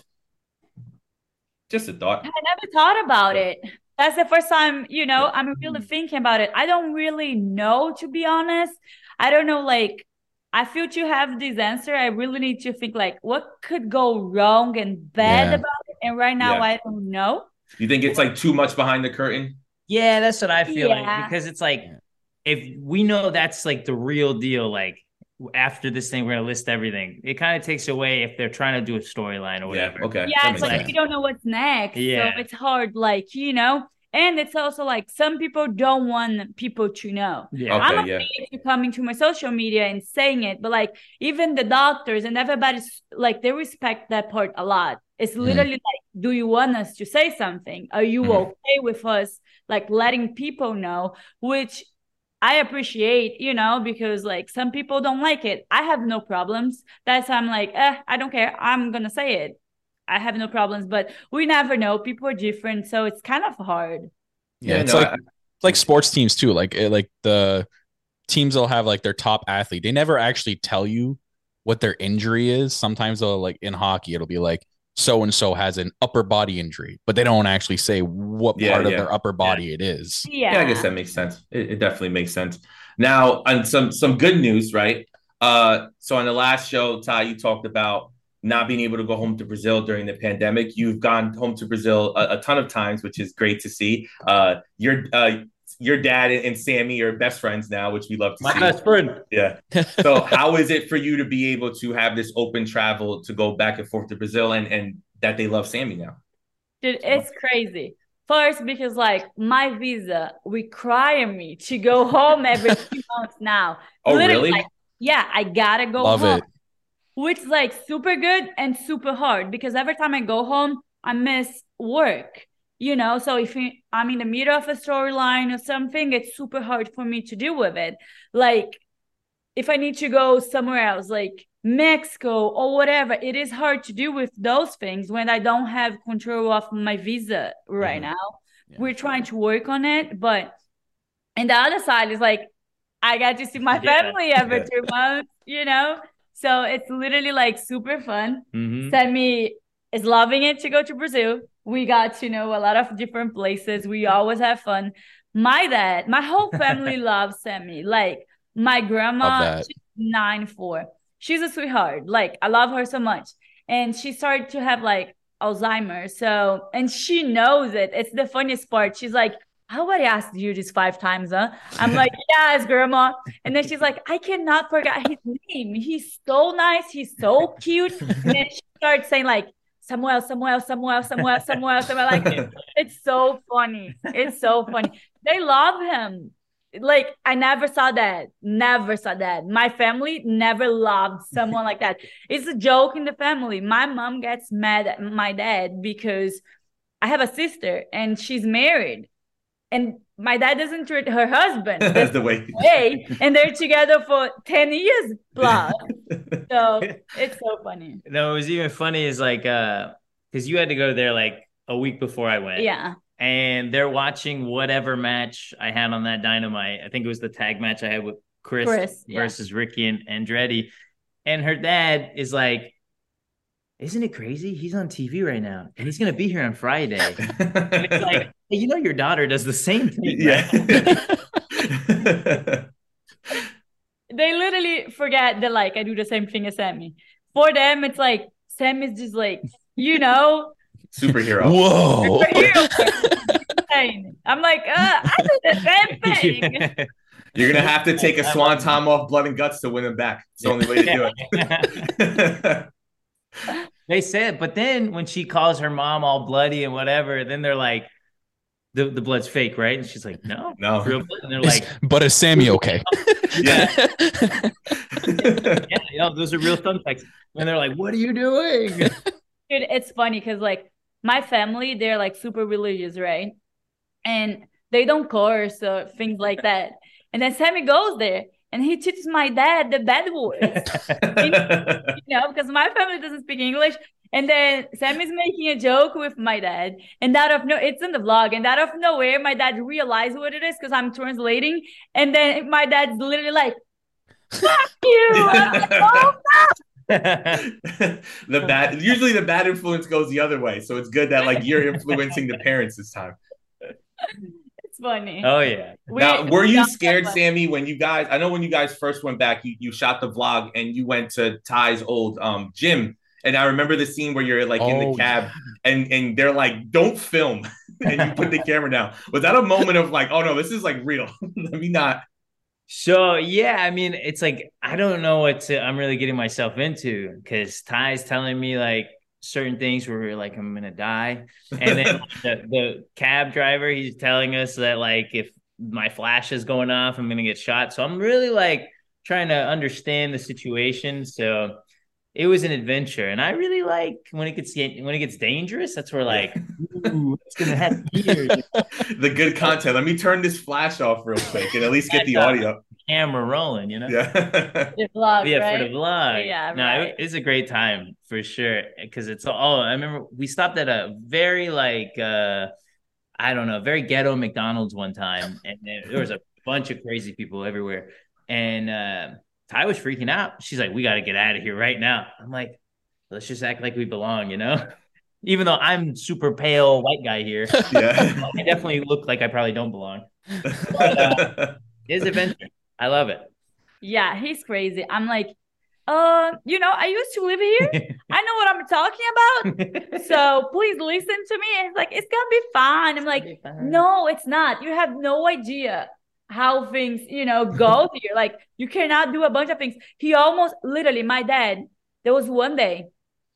A: Just a thought.
B: I never thought about it. That's the first time, you know, I'm really thinking about it. I don't really know, to be honest. I don't know, like, I feel to have this answer, I really need to think, like, what could go wrong and bad
D: Yeah.
B: about it? And right now,
A: Yeah.
B: I don't know.
A: You think it's like too much behind the curtain?
C: Yeah, that's what I feel
B: Yeah.
C: like, because it's like, if we know that's like the real deal, like after this thing, we're gonna list everything. It kind of takes away if they're trying to do a storyline or
A: Yeah.
C: whatever.
A: Okay.
B: Yeah,
A: That
B: it's
A: makes
B: like
A: sense.
B: you don't know what's next.
C: Yeah.
B: So it's hard, like, you know, and it's also like some people don't want people to know.
C: Yeah.
A: Okay.
B: I'm
A: yeah.
B: okay to coming to my social media and saying it, but like even the doctors and everybody's like they respect that part a lot. It's literally like, do you want us to say something? Are you
A: Mhm.
B: okay with us like letting people know? Which I appreciate, you know, because like some people don't like it. I have no problems. That's why I'm like, eh, I don't care. I'm gonna say it. I have no problems, but we never know. People are different, so it's kind of hard.
D: Yeah,
A: Yeah,
D: it's
A: no,
D: like
A: I-
D: it's like sports teams too. Like it, like the teams will have like their top athlete. They never actually tell you what their injury is. Sometimes they'll like in hockey, it'll be like so and so has an upper body injury, but they don't actually say what
A: Yeah,
D: part of
A: yeah.
D: their upper body it is.
B: Yeah.
A: Yeah, I guess that makes sense. It, it definitely makes sense. Now, on some some good news, right? Uh, so on the last show, Ty, you talked about not being able to go home to Brazil during the pandemic. You've gone home to Brazil a, a ton of times, which is great to see. Uh, your uh, your dad and Sammy are best friends now, which we love to
C: My
A: see.
C: best friend.
A: Yeah. So how is it for you to be able to have this open travel to go back and forth to Brazil and, and that they love Sammy now?
B: Dude, it's crazy. First, because like my visa require me to go home every two months now.
A: Oh,
B: Literally,
A: really?
B: like, yeah, I gotta go
D: Love
B: home.
D: it.
B: Which is like super good and super hard because every time I go home, I miss work. You know, so if I'm in the middle of a storyline or something, it's super hard for me to deal with it. Like, if I need to go somewhere else, like Mexico or whatever, it is hard to deal with those things when I don't have control of my visa right
A: Mhm.
B: now.
D: Yeah.
B: We're trying to work on it, but and the other side is like I got to see my
C: Yeah.
B: family every
A: Yeah.
B: two months, you know? So it's literally like super fun.
C: Mhm.
B: Sammy is loving it to go to Brazil. We got to know a lot of different places. We always have fun. My dad, my whole family loves Sammy. Like my
D: Love
B: grandma,
D: that.
B: she's nine four. She's a sweetheart. Like I love her so much. And she started to have like Alzheimer's. So, and she knows it. It's the funniest part. She's like, I already asked you this five times, huh? I'm like, yes, grandma. And then she's like, I cannot forget his name. He's so nice. He's so cute. And then she starts saying like, Samuel, Samuel, Samuel, Samuel, Samuel, Samuel. Like, it's so funny. It's so funny. They love him. Like, I never saw that. Never saw that. My family never loved someone like that. It's a joke in the family. My mom gets mad at my dad because I have a sister and she's married. and my dad doesn't treat her husband
A: That's the way.
B: way, and they're together for ten years plus. So it's so funny.
C: No, it was even funny is like, uh, because you had to go there like a week before I went.
B: Yeah.
C: And they're watching whatever match I had on that Dynamite. I think it was the tag match I had with Chris,
B: Chris, yeah.
C: versus Ricky and Andretti. And her dad is like, isn't it crazy? He's on T V right now, and he's going to be here on Friday. And it's like, hey, you know, your daughter does the same thing.
A: Yeah.
B: They literally forget that, like, I do the same thing as Sammy. For them, it's like, Sam is just like, you know,
A: superhero.
D: Whoa.
B: Superhero. I'm like, uh, I do the same thing.
C: Yeah.
A: You're going to have to take a swan tom off Blood and Guts to win him back. It's the only way to do it.
C: They said, but then when she calls her mom all bloody and whatever, then they're like, the, the blood's fake, right? And she's like, no,
A: No.
C: real blood. And they're
D: Is-
C: like,
D: but is Sammy okay?
A: Yeah.
C: yeah, you know, those are real fun facts. And they're like, what are you doing?
B: Dude, it's funny because, like, my family, they're like super religious, right? And they don't curse or things like that. And then Sammy goes there and he teaches my dad the bad words, you know, because my family doesn't speak English. And then Sammy's making a joke with my dad, and out of no, it's in the vlog, and out of nowhere, my dad realized what it is because I'm translating, and then my dad's literally like, "Fuck you!" I'm like, oh,
A: The bad, usually the bad influence goes the other way. So it's good that like you're influencing the parents this time.
B: it's funny.
C: Oh, yeah.
B: We-
A: Now, were
B: we
A: you
B: got
A: scared,
B: that
A: Sammy, when you guys? I know when you guys first went back, you, you shot the vlog and you went to Ty's old um gym. And I remember the scene where you're like in
D: Oh,
A: the cab and, and they're like, don't film. And you put the camera down. Was that a moment of like, oh no, this is like real. Let me not.
C: So, yeah, I mean, it's like, I don't know what to, I'm really getting myself into because Ty's telling me like certain things where we're like, I'm going to die. And then the, the cab driver, he's telling us that like, if my flash is going off, I'm going to get shot. So I'm really like trying to understand the situation. So it was an adventure, and I really like when it gets when it gets dangerous. That's where like, ooh, it's gonna happen here.
A: The good content. Let me turn this flash off real quick and at least get the audio.
C: Camera rolling, you know.
A: Yeah.
B: The vlog,
C: Yeah,
B: right?
C: for the vlog.
B: Yeah,
C: no,
B: right.
C: it, it's a great time for sure because it's all. I remember we stopped at a very like uh, I don't know, very ghetto McDonald's one time, and there was a bunch of crazy people everywhere, and. uh Ty was freaking out. She's like, we got to get out of here right now. I'm like, let's just act like we belong, you know? Even though I'm super pale white guy here,
A: Yeah.
C: I definitely look like I probably don't belong. But, uh, his adventure, I love it.
B: Yeah, he's crazy. I'm like, uh, you know, I used to live here. I know what I'm talking about. So please listen to me. And it's like, it's gonna be fine. I'm like, no, it's not. You have no idea how things, you know, go here. Like, you cannot do a bunch of things. He almost, literally, my dad, there was one day,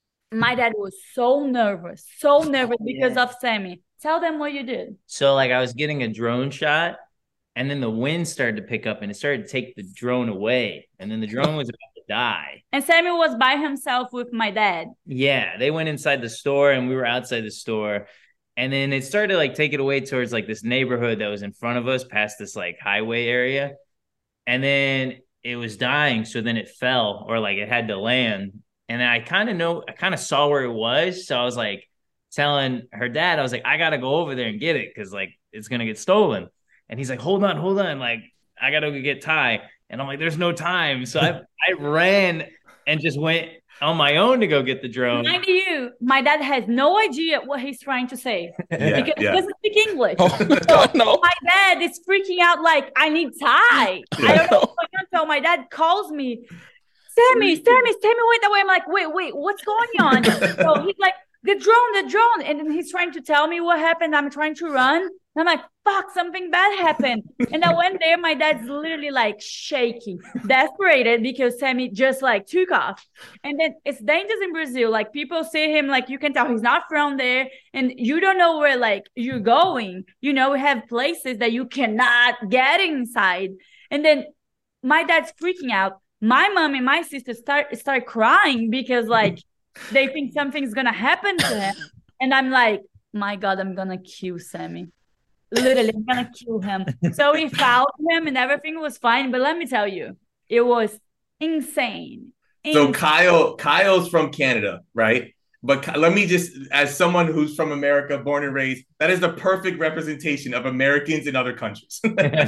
B: my dad was so nervous, so nervous because
C: yeah.
B: of Sammy. Tell them what you did.
C: So, like, I was getting a drone shot, and then the wind started to pick up, and it started to take the drone away. And then the drone was about to die.
B: And Sammy was by himself with my dad.
C: Yeah, they went inside the store, and we were outside the store. And then it started to like take it away towards like this neighborhood that was in front of us past this like highway area. And then it was dying. So then it fell or like it had to land. And I kind of know, I kind of saw where it was. So I was like telling her dad, I was like, I got to go over there and get it because like it's going to get stolen. And he's like, hold on, hold on. Like, I got to go get Ty. And I'm like, there's no time. So I, I ran and just went on my own to go get the drone.
B: Mind you, my dad has no idea what he's trying to say
A: Yeah,
B: because
A: yeah.
B: he doesn't speak English.
D: Oh, God, no.
B: My dad is freaking out like, I need Ty. I don't know what to tell. My dad calls me, Sammy, Sammy, Sammy went away. I'm like, wait, wait, what's going on? So he's like, the drone, the drone. And then he's trying to tell me what happened. I'm trying to run. And I'm like, fuck, something bad happened. And I went there. My dad's literally like shaking, desperated because Sammy just like took off. And then it's dangerous in Brazil. Like people see him, like you can tell he's not from there. And you don't know where like you're going. You know, we have places that you cannot get inside. And then my dad's freaking out. My mom and my sister start start crying because like they think something's gonna happen to him. And I'm like, my God, I'm gonna kill Sammy. literally, I'm gonna kill him. So we found him and everything was fine. But let me tell you, it was insane.
A: So
B: insane.
A: Kyle, Kyle's from Canada, right? But let me just, as someone who's from America, born and raised, that is the perfect representation of Americans in other countries.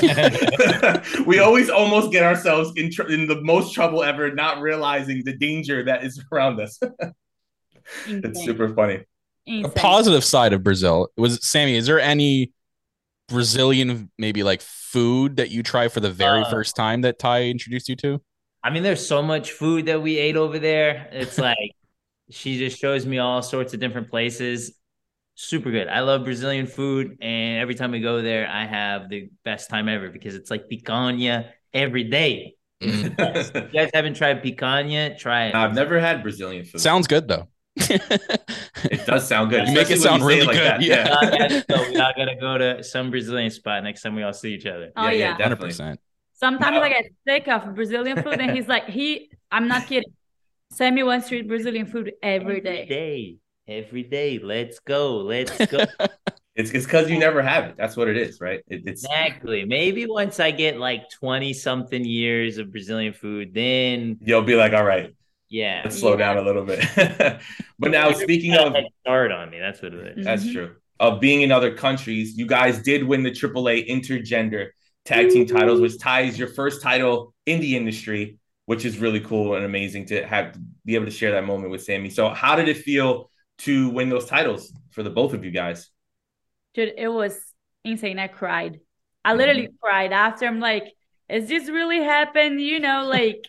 A: We always almost get ourselves in, tr- in the most trouble ever, not realizing the danger that is around us. It's super funny.
B: Insane.
D: A positive side of Brazil was, Sammy, is there any Brazilian maybe like food that you try for the very
C: Uh,
D: first time that Ty introduced you to?
C: I mean, there's so much food that we ate over there. It's like she just shows me all sorts of different places. Super good. I love Brazilian food, and every time we go there, I have the best time ever because it's like picanha every day. It's the best. If you guys haven't tried picanha, try it.
A: I've never had Brazilian food.
D: Sounds good though.
A: It does sound good.
D: You make it
A: especially when
D: sound
A: you say
D: really
A: like
D: good.
A: that.
D: Yeah.
C: So we all gotta go to some Brazilian spot next time we all see each other.
B: Oh
A: Yeah, yeah,
B: yeah.
D: one hundred
A: definitely.
D: percent.
B: Sometimes
A: No.
B: I get sick of Brazilian food, and he's like, he. I'm not kidding. Sammy wants to eat Brazilian food every day.
C: Every day. Every day. Let's go. Let's go.
A: It's it's because you never have it. That's what it is, right? It, it's
C: Exactly. Maybe once I get like twenty something years of Brazilian food, then
A: you'll be like, all right,
C: yeah.
A: let's slow down a little bit. But now, speaking of,
C: Head start on me. That's what it is.
A: that's
B: Mhm.
A: true. Of being in other countries, you guys did win the triple A intergender tag team titles, which ties your first title in the industry, which is really cool and amazing to have be able to share that moment with Sammy. So, how did it feel to win those titles for the both of you guys?
B: Dude, it was insane. I cried. I literally cried after. I'm like, is this really happened? You know, like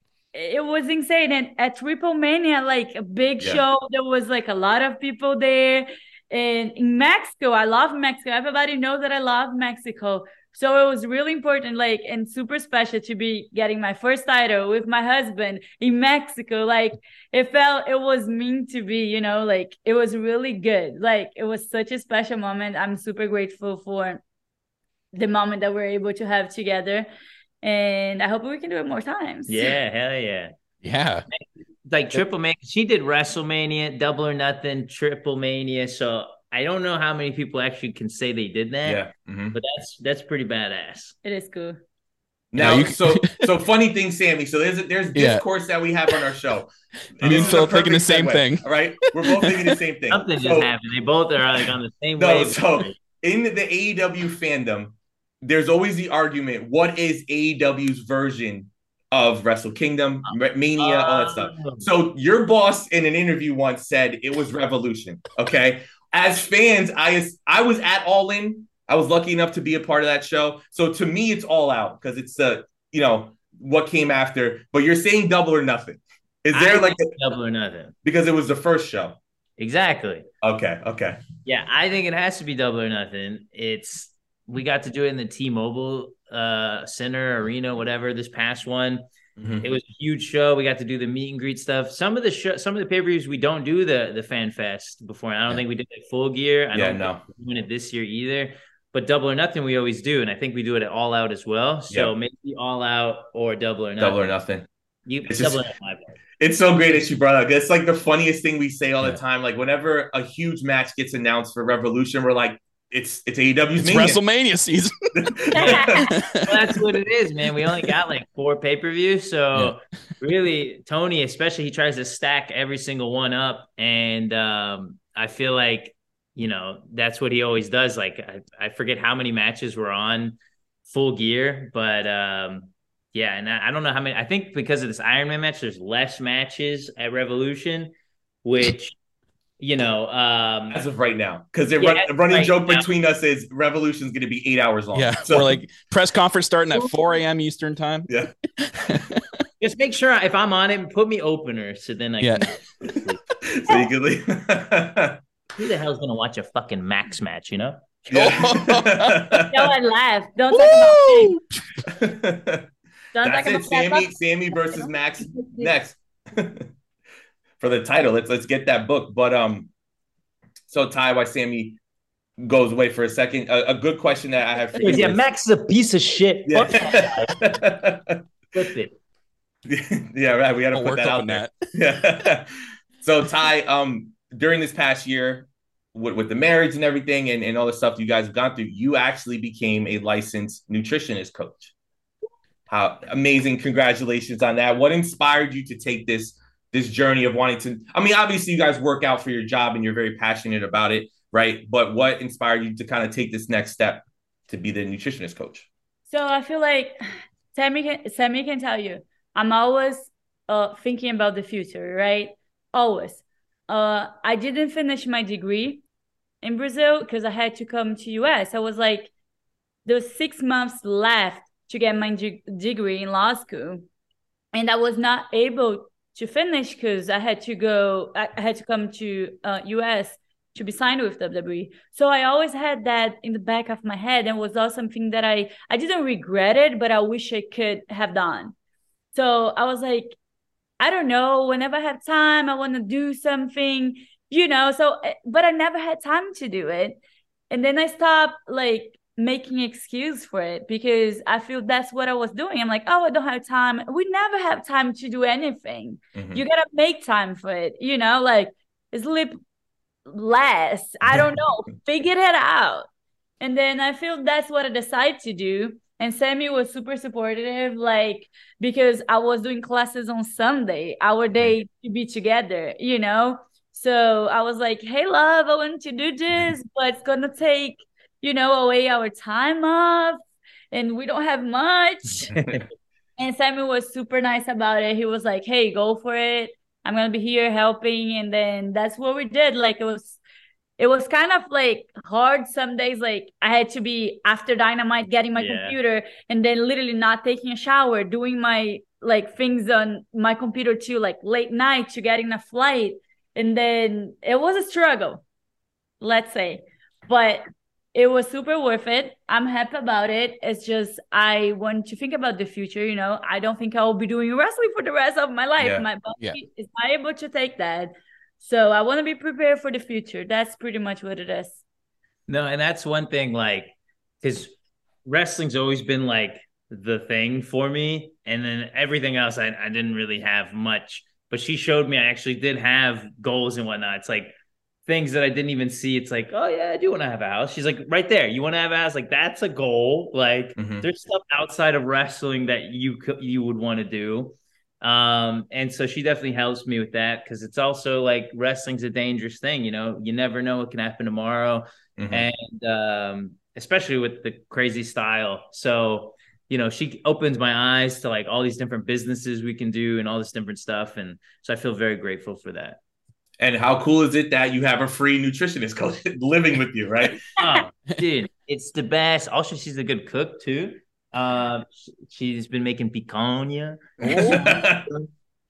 B: it was insane. And at Triple Mania, like a big
A: Yeah.
B: show, there was like a lot of people there. And in Mexico, I love Mexico. Everybody knows that I love Mexico. So it was really important, like, and super special to be getting my first title with my husband in Mexico. Like, it felt, it was meant to be, you know, like, it was really good. Like, it was such a special moment. I'm super grateful for the moment that we're able to have together. And I hope we can do it more times.
C: Yeah, hell yeah.
D: Yeah.
C: Like Triple Mania, she did WrestleMania, Double or Nothing, Triple Mania. So I don't know how many people actually can say they did that.
A: Yeah. Mhm.
C: But that's that's pretty badass.
B: It is cool.
A: Now,
D: Yeah, you-
A: so so funny thing, Sammy. So there's there's
D: Yeah.
A: discourse that we have on our show.
D: Me
A: this
D: and
A: is
D: Phil
A: a
D: thinking the
A: perfect
D: same
A: segue,
D: thing.
A: All right, we're both thinking the same thing.
C: Something
A: So-
C: just happened. They both are like on the same
A: No,
C: wave.
A: so in the A E W fandom, there's always the argument: what is A E W's version of Wrestle Kingdom, Mania, all that stuff?
C: Oh.
A: So your boss in an interview once said it was Revolution. Okay, as fans, I I was at All In. I was lucky enough to be a part of that show. So to me, it's All Out because it's the you know what came after. But you're saying Double or Nothing. Is there
C: I
A: like
C: think
A: a,
C: Double or Nothing?
A: because it was the first show?
C: Exactly.
A: Okay, okay.
C: Yeah, I think it has to be Double or Nothing. It's we got to do it in the T-Mobile uh, Center Arena, whatever. This past one,
A: Mhm.
C: it was a huge show. We got to do the meet and greet stuff. Some of the show, some of the pay-per-views we don't do the the Fan Fest before. I don't
D: Yeah.
C: think we did it Full Gear. I
A: Yeah,
C: don't
A: no.
C: think we're doing it this year either. But Double or Nothing we always do, and I think we do it at All Out as well. So
A: Yep.
C: maybe All Out or Double or Nothing.
A: Double or Nothing.
C: You
A: It's
C: Double
A: just-
C: or Nothing. my bad.
A: It's so great that you brought up. It's like the funniest thing we say all
D: Yeah.
A: the time. Like whenever a huge match gets announced for Revolution, we're like, it's it's A E W's
D: It's
A: Mania.
D: WrestleMania season.
C: Well, that's what it is, man. We only got like four pay per views, so really, Tony, especially, he tries to stack every single one up, and um, I feel like you know that's what he always does. Like I, I forget how many matches were on Full Gear, but um, yeah, and I, I don't know how many. I think because of this Iron Man match, there's less matches at Revolution, which you know. Um,
A: As of right now, because the
C: Yeah,
A: run, running
C: right
A: joke
C: now.
A: between us is Revolution's going to be eight hours long.
D: Yeah.
A: so
D: We're like press conference starting at four a.m. Eastern time.
A: yeah.
C: just make sure if I'm on it, put me opener, so then I
D: Yeah.
C: can.
A: So you could leave.
C: Who the hell's gonna watch a fucking Max match, you know?
A: Yeah.
B: Don't laugh. Don't talk about Don't
A: That's
B: talk
A: it.
B: about
A: Sammy,
B: that.
A: Sammy versus Max next for the title. Let's let's get that book. But um, so Ty, why Sammy goes away for a second? A, a good question that I have for you.
C: Yeah,
A: is-
C: Max is a piece of shit. Fuck that guy.
A: Yeah.
C: Flip it.
A: Yeah, right. We got to
D: I'll
A: put
D: work
A: that out
D: on
A: there.
D: that.
A: Yeah. So Ty, um, during this past year, with, with the marriage and everything and, and all the stuff you guys have gone through, you actually became a licensed nutritionist coach. How amazing. Congratulations on that. What inspired you to take this this journey of wanting to, I mean, obviously you guys work out for your job and you're very passionate about it, right? But what inspired you to kind of take this next step to be the nutritionist coach?
B: So I feel like Sammy can, Sammy can tell you, I'm always uh, thinking about the future, right? Always. Uh, I didn't finish my degree in Brazil because I had to come to U S. I was like, there was six months left to get my de- degree in law school. And I was not able to finish because I had to go, I had to come to uh, U S to be signed with W W E. So I always had that in the back of my head, and was also something that I, I didn't regret it, but I wish I could have done. So I was like, I don't know, whenever I have time, I want to do something, you know, so, but I never had time to do it. And then I stopped like making excuse for it because I feel that's what I was doing. I'm like, oh, I don't have time. We never have time to do anything. Mm-hmm. You got to make time for it, you know, like sleep less. I don't know. Figure it out. And then I feel that's what I decided to do. And Sammy was super supportive, like, because I was doing classes on Sunday, our day to be together, you know? So I was like, hey, love, I want to do this, but it's going to take, you know, away our time off, and we don't have much. And Sammy was super nice about it. He was like, hey, go for it. I'm going to be here helping. And then that's what we did. Like, it was, it was kind of like hard some days. Like, I had to be after Dynamite getting my yeah. computer and then literally not taking a shower, doing my like things on my computer too, like late night to getting a flight. And then it was a struggle, let's say, but it was super worth it. I'm happy about it. It's just, I want to think about the future. You know, I don't think I will be doing wrestling for the rest of my life. Yeah. My body yeah. is not able to take that. So I want to be prepared for the future. That's pretty much what it is.
C: No, and that's one thing, like, because wrestling's always been like the thing for me. And then everything else, I, I didn't really have much. But she showed me I actually did have goals and whatnot. It's like, things that I didn't even see. It's like, oh yeah, I do want to have a house. She's like, right there. You want to have a house? Like, that's a goal. Like mm-hmm. there's stuff outside of wrestling that you could, you would want to do. Um, and so she definitely helps me with that. Cause it's also like wrestling's a dangerous thing. You know, you never know what can happen tomorrow. Mm-hmm. And, um, especially with the crazy style. So, you know, she opens my eyes to like all these different businesses we can do and all this different stuff. And so I feel very grateful for that.
A: And how cool is it that you have a free nutritionist coach living with you, right?
C: Oh, dude, it's the best. Also, she's a good cook too. Uh, she's been making picanha. Oh.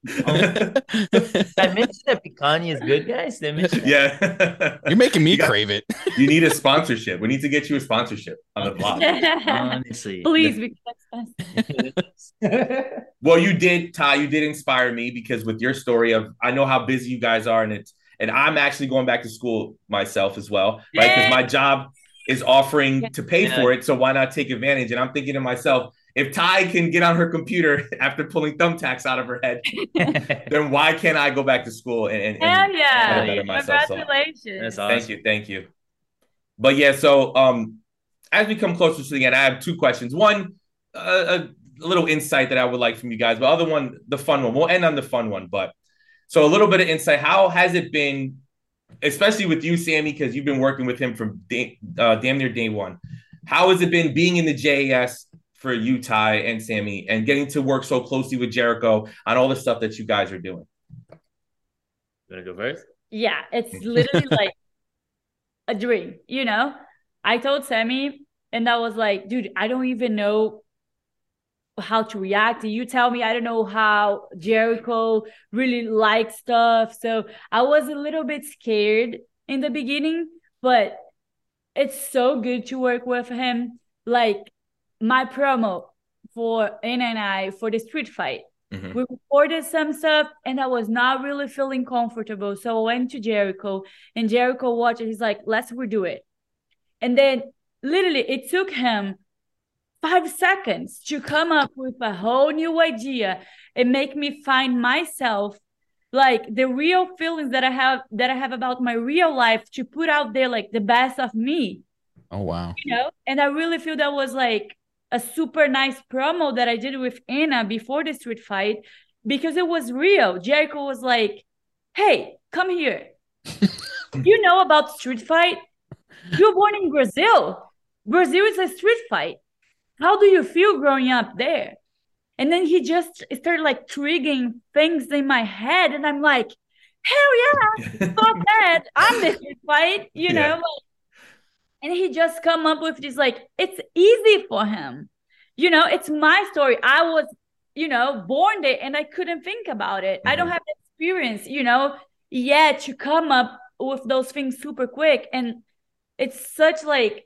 C: Did I mention that picanha is good, guys? Did I mention that?
A: Yeah.
D: You're making me
A: you got,
D: crave it.
A: You need a sponsorship. We need to get you a sponsorship on the blog.
C: Honestly.
B: Please, because
A: Well, you did, Ty, you did inspire me because with your story of, I know how busy you guys are, and it's, and I'm actually going back to school myself as well, right? Because my job is offering to pay yeah. for it. So why not take advantage? And I'm thinking to myself, if Ty can get on her computer after pulling thumbtacks out of her head, then why can't I go back to school and, and,
B: Hell
A: and
B: yeah.
A: better myself?
B: Congratulations.
A: So,
C: That's awesome.
A: Thank you. Thank you. But yeah, so um, as we come closer to the end, I have two questions. One, uh, a little insight that I would like from you guys, but other one, the fun one. We'll end on the fun one. But so a little bit of insight. How has it been, especially with you, Sammy, because you've been working with him from day, uh, damn near day one. How has it been being in the J A S for you, Ty and Sammy, and getting to work so closely with Jericho on all the stuff that you guys are doing?
C: You want to go first?
B: Yeah, it's literally like a dream, you know? I told Sammy, and I was like, dude, I don't even know how to react. You tell me, I don't know how Jericho really likes stuff. So I was a little bit scared in the beginning, but it's so good to work with him. Like, my promo for N N I for the street fight, mm-hmm. we recorded some stuff and I was not really feeling comfortable. So I went to Jericho and Jericho watched it. He's like, let's redo it. And then literally it took him five seconds to come up with a whole new idea and make me find myself like the real feelings that I have that I have about my real life to put out there like the best of me.
D: Oh wow.
B: You know, and I really feel that was like a super nice promo that I did with Anna before the street fight because it was real. Jericho was like, "Hey, come here. You know about street fight? You were born in Brazil. Brazil is a street fight. How do you feel growing up there?" And then he just started like triggering things in my head. And I'm like, hell yeah, fuck that. I'm the street fight, you know?
A: Yeah.
B: Like, and he just come up with this, like, it's easy for him. You know, it's my story. I was, you know, born there and I couldn't think about it. Mm-hmm. I don't have the experience, you know, yet to come up with those things super quick. And it's such like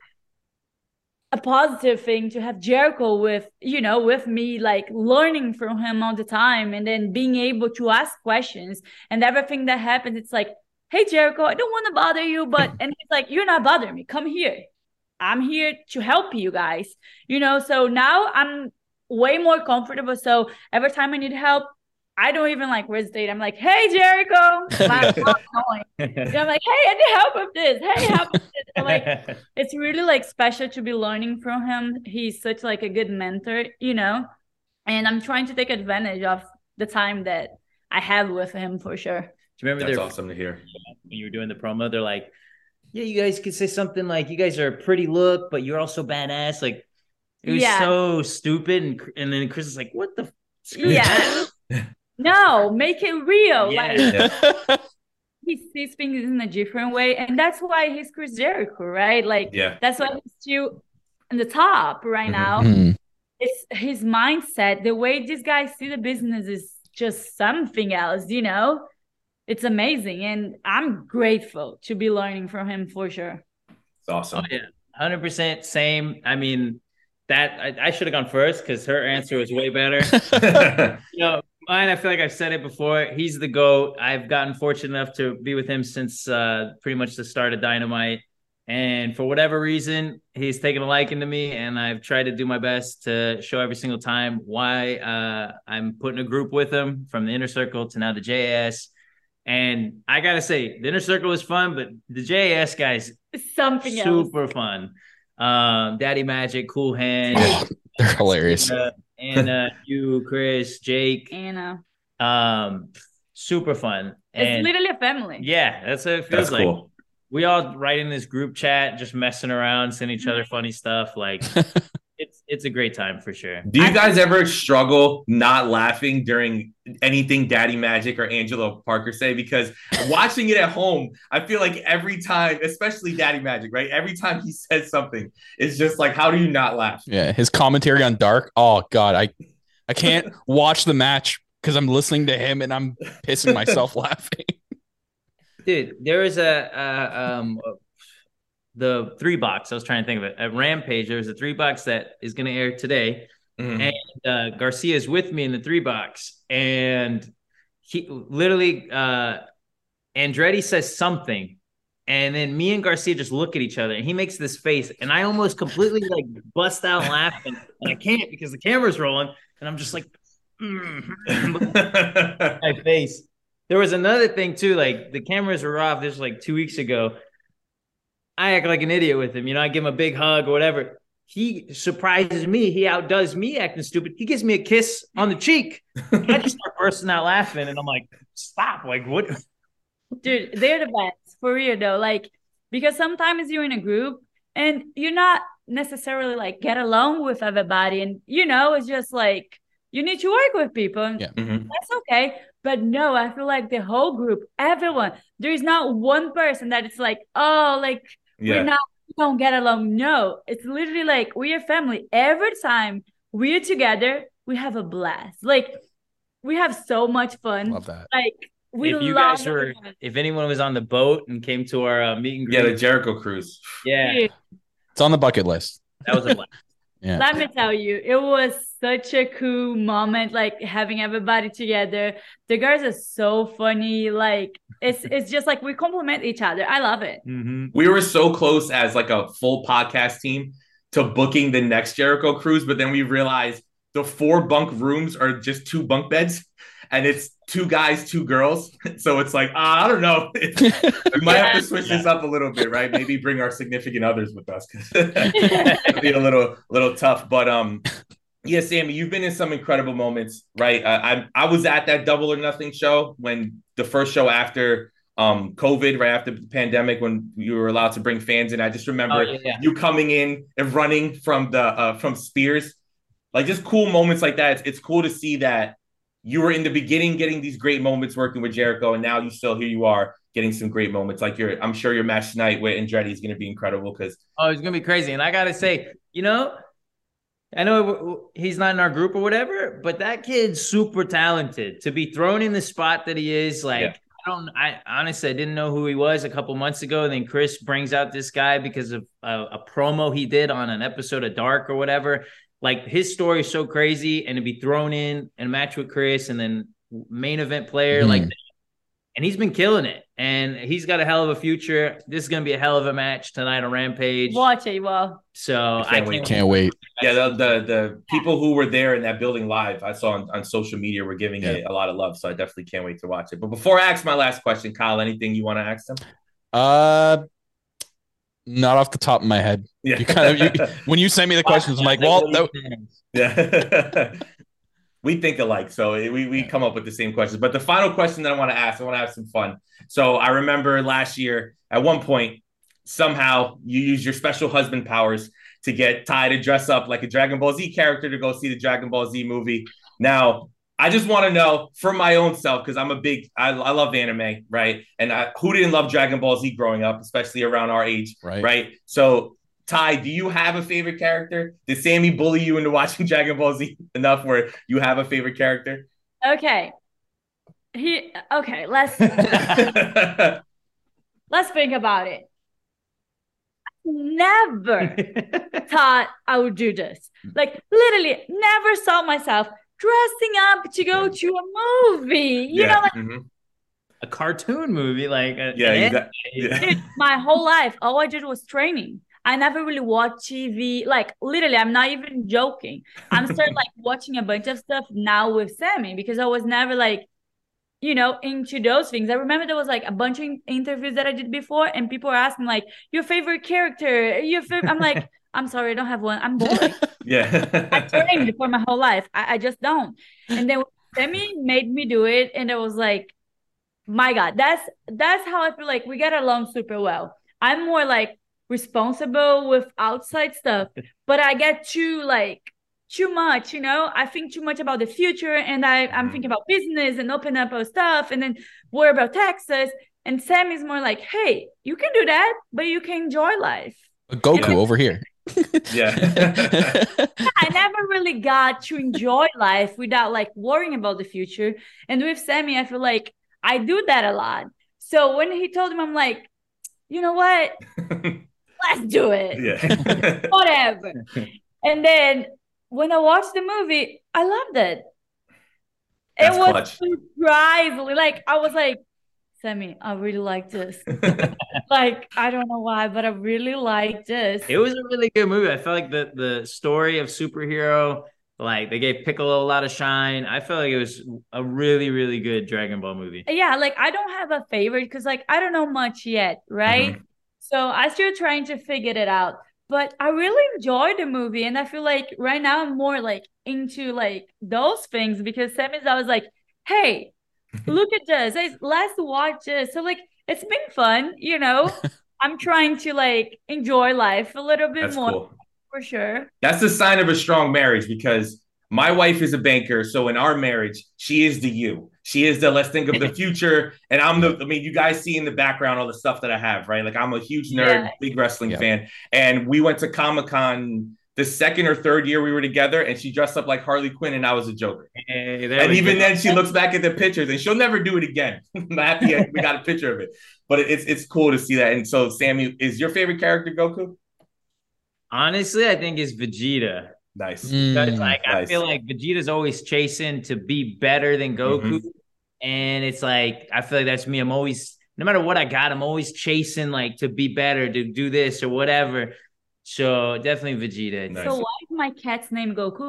B: a positive thing to have Jericho with, you know, with me, like learning from him all the time and then being able to ask questions and everything that happens. It's like, hey, Jericho, I don't want to bother you, but, and he's like, you're not bothering me. Come here. I'm here to help you guys, you know? So now I'm way more comfortable. So every time I need help, I don't even like hesitate. I'm like, hey, Jericho. I'm, going. You know, I'm like, hey, I need help with this. Hey, help with this. I'm like, it's really like special to be learning from him. He's such like a good mentor, you know, and I'm trying to take advantage of the time that I have with him for sure.
C: Do you remember?
A: That's awesome to hear.
C: When you were doing the promo, they're like, yeah, you guys could say something like, you guys are a pretty look, but you're also badass. Like, it was yeah. so stupid. And, and then Chris is like, what the? Screw
B: yeah. No, make it real.
C: Yeah.
B: Like he sees things in a different way. And that's why he's Chris Jericho, right? Like,
A: yeah.
B: that's why he's still in the top right now.
D: Mm-hmm.
B: It's his mindset. The way these guys see the business is just something else, you know? It's amazing. And I'm grateful to be learning from him for sure.
A: It's awesome.
C: Oh, yeah. one hundred percent same. I mean, that I, I should have gone first because her answer was way better. You know, mine, I feel like I've said it before. He's the GOAT. I've gotten fortunate enough to be with him since uh, pretty much the start of Dynamite. And for whatever reason, he's taken a liking to me. And I've tried to do my best to show every single time why uh, I'm putting a group with him from the Inner Circle to now the J A S. And I got to say, the Inner Circle is fun, but the J A S guys,
B: something
C: super
B: else.
C: fun. Um, Daddy Magic, Cool Hand.
D: Oh, they're hilarious.
C: Uh, Anna, you, Chris, Jake,
B: Anna.
C: Um, super fun. And
B: it's literally a family.
C: Yeah, that's what it feels
A: that's
C: like.
A: Cool.
C: We all write in this group chat, just messing around, send each other funny stuff. Like it's it's a great time for sure.
A: Do you guys ever struggle not laughing during anything Daddy Magic or Angelo Parker say? Because watching it at home, I feel like every time, especially Daddy Magic, right? Every time he says something, it's just like, how do you not laugh?
D: Yeah, his commentary on Dark. Oh God, I I can't watch the match because I'm listening to him and I'm pissing myself laughing.
C: Dude, there was a, a um the three box. I was trying to think of it. At Rampage, there was a three box that is going to air today, mm-hmm. and uh, Garcia is with me in the three box, and he literally uh, Andretti says something, and then me and Garcia just look at each other, and he makes this face, and I almost completely like bust out laughing, and I can't because the camera's rolling, and I'm just like, mm. my face. There was another thing too, like the cameras were off. This was like two weeks ago. I act like an idiot with him. You know, I give him a big hug or whatever. He surprises me. He outdoes me acting stupid. He gives me a kiss on the cheek. I just start bursting out laughing, and I'm like, stop. Like, what?
B: Dude, they're the best. For real, though. Like, because sometimes you're in a group and you're not necessarily, like, get along with everybody. And, you know, it's just, like, you need to work with people. And
D: yeah.
A: Mm-hmm.
B: That's okay. But no, I feel like the whole group, everyone, there is not one person that it's like, oh, like, yeah. we're not, we don't get along. No, it's literally like we're a family. Every time we're together, we have a blast. Like, we have so much fun.
D: Love that.
B: Like, we
C: if you
B: love
C: guys were, it. If anyone was on the boat and came to our uh, meet and greet.
A: Yeah, the Jericho cruise.
C: Yeah.
B: Dude.
D: It's on the bucket list.
C: That was a blast.
D: Yeah.
B: Let me tell you, it was such a cool moment, like having everybody together. The girls are so funny. Like it's it's just like we complement each other. I love it.
C: Mm-hmm.
A: We were so close as like a full podcast team to booking the next Jericho cruise, but then we realized the four bunk rooms are just two bunk beds, and it's two guys, two girls. So it's like, uh, I don't know. We might have to switch this up a little bit, right? Maybe bring our significant others with us because it'd be a little, little tough. But um, yeah, Sammy, you've been in some incredible moments, right? I, I I was at that Double or Nothing show when the first show after um COVID, right after the pandemic, when you were allowed to bring fans in. I just remember
C: Oh, yeah, yeah.
A: you coming in and running from the uh, from Spears, like just cool moments like that. It's, it's cool to see that you were in the beginning getting these great moments working with Jericho, and now you still here you are getting some great moments. Like your, I'm sure your match tonight with Andretti is going to be incredible because
C: Oh, it's gonna be crazy. And I gotta say, you know, I know he's not in our group or whatever, but that kid's super talented to be thrown in the spot that he is. Like,
A: Yeah.
C: I don't, I honestly, I didn't know who he was a couple months ago. And then Chris brings out this guy because of a, a promo he did on an episode of Dark or whatever. Like, his story is so crazy, and to be thrown in and match with Chris and then main event player,
D: Mhm.
C: like, and he's been killing it. And he's got a hell of a future. This is going to be a hell of a match tonight on Rampage.
B: Watch it, well.
C: So
A: can't
C: I can't
A: wait.
C: wait.
D: Can't wait.
A: yeah, the, the the people who were there in that building live, I saw on, on social media, were giving
D: Yeah.
A: it a lot of love. So I definitely can't wait to watch it. But before I ask my last question, Kyle, anything you want to ask them?
D: Uh, not off the top of my head.
A: Yeah,
D: You kind of you, when you sent me the questions, I'm like, well, that,
A: yeah. We think alike, so we, we come up with the same questions. But the final question that I want to ask, I want to have some fun. So I remember last year, at one point, somehow you used your special husband powers to get Ty to dress up like a Dragon Ball Z character to go see the Dragon Ball Z movie. Now, I just want to know for my own self, because I'm a big, I, I love anime, right? And I, who didn't love Dragon Ball Z growing up, especially around our age,
D: Right.
A: right? So Ty, do you have a favorite character? Did Sammy bully you into watching Dragon Ball Z enough where you have a favorite character?
B: Okay. He okay, let's
A: Yeah.
B: let's think about it. Never thought I would do this. Like, literally never saw myself dressing up to go to a movie. You know, like,
A: mhm.
C: A cartoon movie, like a,
A: Yeah,
C: an
A: exactly. Yeah.
B: dude, my whole life, all I did was training. I never really watched T V. Like, literally, I'm not even joking. I'm starting like watching a bunch of stuff now with Sammy because I was never like, you know, into those things. I remember there was like a bunch of interviews that I did before, and people were asking like, your favorite character, your favorite. I'm like, I'm sorry, I don't have one. I'm boring. I
A: Yeah.
B: trained for my whole life. I, I just don't. And then Sammy made me do it, and it was like, my God, that's that's how I feel like we get along super well. I'm more like responsible with outside stuff, but I get too like too much, you know. I think too much about the future, and I I'm
A: Mhm.
B: thinking about business and open up our stuff, and then worry about taxes. And Sam is more like, hey, you can do that, but you can enjoy life.
D: Goku over here.
A: Yeah.
B: I never really got to enjoy life without like worrying about the future. And with Sammy, I feel like I do that a lot. So when he told him, I'm like, you know what? Let's do it.
A: Yeah.
B: Whatever. And then when I watched the movie, I loved it.
A: That's
B: it was
A: clutch.
B: surprisingly like I was like, Sammy, I really like this. Like, I don't know why, but I really like this.
C: It was a really good movie. I felt like the the story of superhero, like they gave Piccolo a lot of shine. I felt like it was a really, really good Dragon Ball movie.
B: Yeah, like I don't have a favorite because like I don't know much yet, right?
A: Mhm.
B: So I still trying to figure it out. But I really enjoyed the movie, and I feel like right now I'm more like into like those things because Sam is always like, hey, look at this. Hey, let's watch this. So like it's been fun, you know. I'm trying to like enjoy life a little bit
A: That's
B: more
A: cool.
B: for sure.
A: That's the sign of a strong marriage because my wife is a banker. So in our marriage, she is the you. She is the let's think of the future. And I'm the, I mean, you guys see in the background all the stuff that I have, right? Like I'm a huge nerd,
B: Yeah.
A: big wrestling
D: Yeah.
A: fan. And we went to Comic-Con the second or third year we were together, and she dressed up like Harley Quinn and I was a Joker.
C: Hey, there
A: And
C: we
A: even
C: go.
A: then she looks back at the pictures and she'll never do it again. I'm happy we got a picture of it. But it's it's cool to see that. And so Sammy, is your favorite character Goku?
C: Honestly, I think it's Vegeta.
A: Nice.
D: Mm.
C: Because like I
A: nice.
C: feel like Vegeta's always chasing to be better than Goku.
A: Mhm.
C: And it's like I feel like that's me. I'm always, no matter what I got, I'm always chasing like to be better, to do this or whatever. So definitely Vegeta.
A: Nice.
B: So why is my cat's name Goku?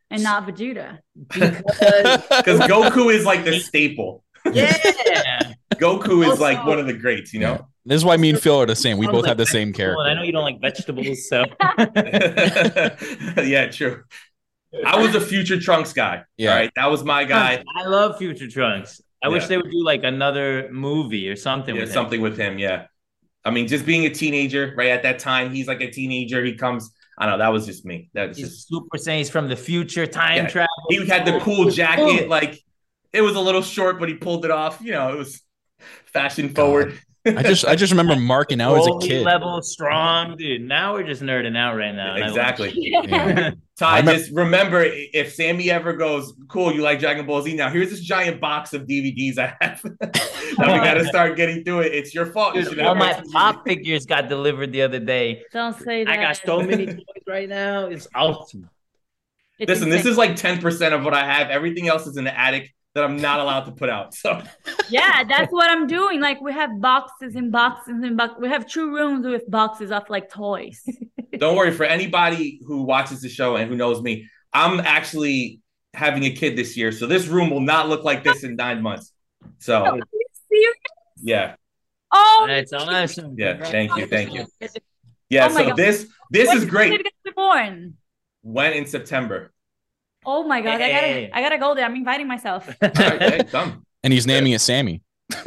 B: and not Vegeta?
A: Because Goku is like the staple.
C: Yeah.
A: Goku is
C: Also-
A: like one of the greats, you know?
D: This is why me and Phil are the same. We
C: Sounds
D: both
C: like
D: have the same
C: vegetable,
D: character.
C: and I know you don't like vegetables, so
A: Yeah, true. I was a future Trunks guy.
D: Yeah.
A: All right. That was my guy.
C: I love Future Trunks. I wish
A: Yeah.
C: they would do like another movie or something
A: Yeah,
C: with him.
A: something with him. Yeah. I mean, just being a teenager, right? At that time, he's like a teenager. He comes, I don't know. That was just me. That was
C: He's
A: just,
C: Super Saiyan. He's from the future, time
A: Yeah.
C: travel.
A: he had the cool jacket. Like, it was a little short, but he pulled it off. You know, it was fashion forward.
D: I just I just remember marking out as a
C: Broly
D: kid.
C: level strong, dude. Now we're just nerding out right now. and I love
A: Exactly.
C: it.
D: Yeah.
A: Ty,
D: I remem-
A: just remember if Sammy ever goes, cool, you like Dragon Ball Z now, here's this giant box of D V Ds I have that we got to start getting through it. It's your fault. You
C: Dude,
A: should
C: all
A: have
C: my
A: watched the
C: pop figures got delivered the other day.
B: Don't say that.
C: I got so many toys right now. It's awesome.
B: It's
A: Listen, this
B: insane.
A: is like ten percent of what I have. Everything else is in the attic that I'm not allowed to put out. So
B: Yeah, that's what I'm doing. Like we have boxes and boxes and boxes. We have two rooms with boxes of like toys.
A: don't worry, for anybody who watches the show and who knows me, I'm actually having a kid this year. So this room will not look like this in nine months. So
B: Are you serious?
A: yeah.
B: Oh,
C: That's awesome.
A: Yeah. Thank you. Thank you. Yeah.
B: Oh my
A: so
B: God.
A: this this
B: when
A: is
B: did
A: great.
B: the kid get born?
A: When in September.
B: Oh my god, I
C: Hey.
B: gotta I gotta go there. I'm inviting myself.
A: All right, hey, come.
D: And he's naming it Sammy.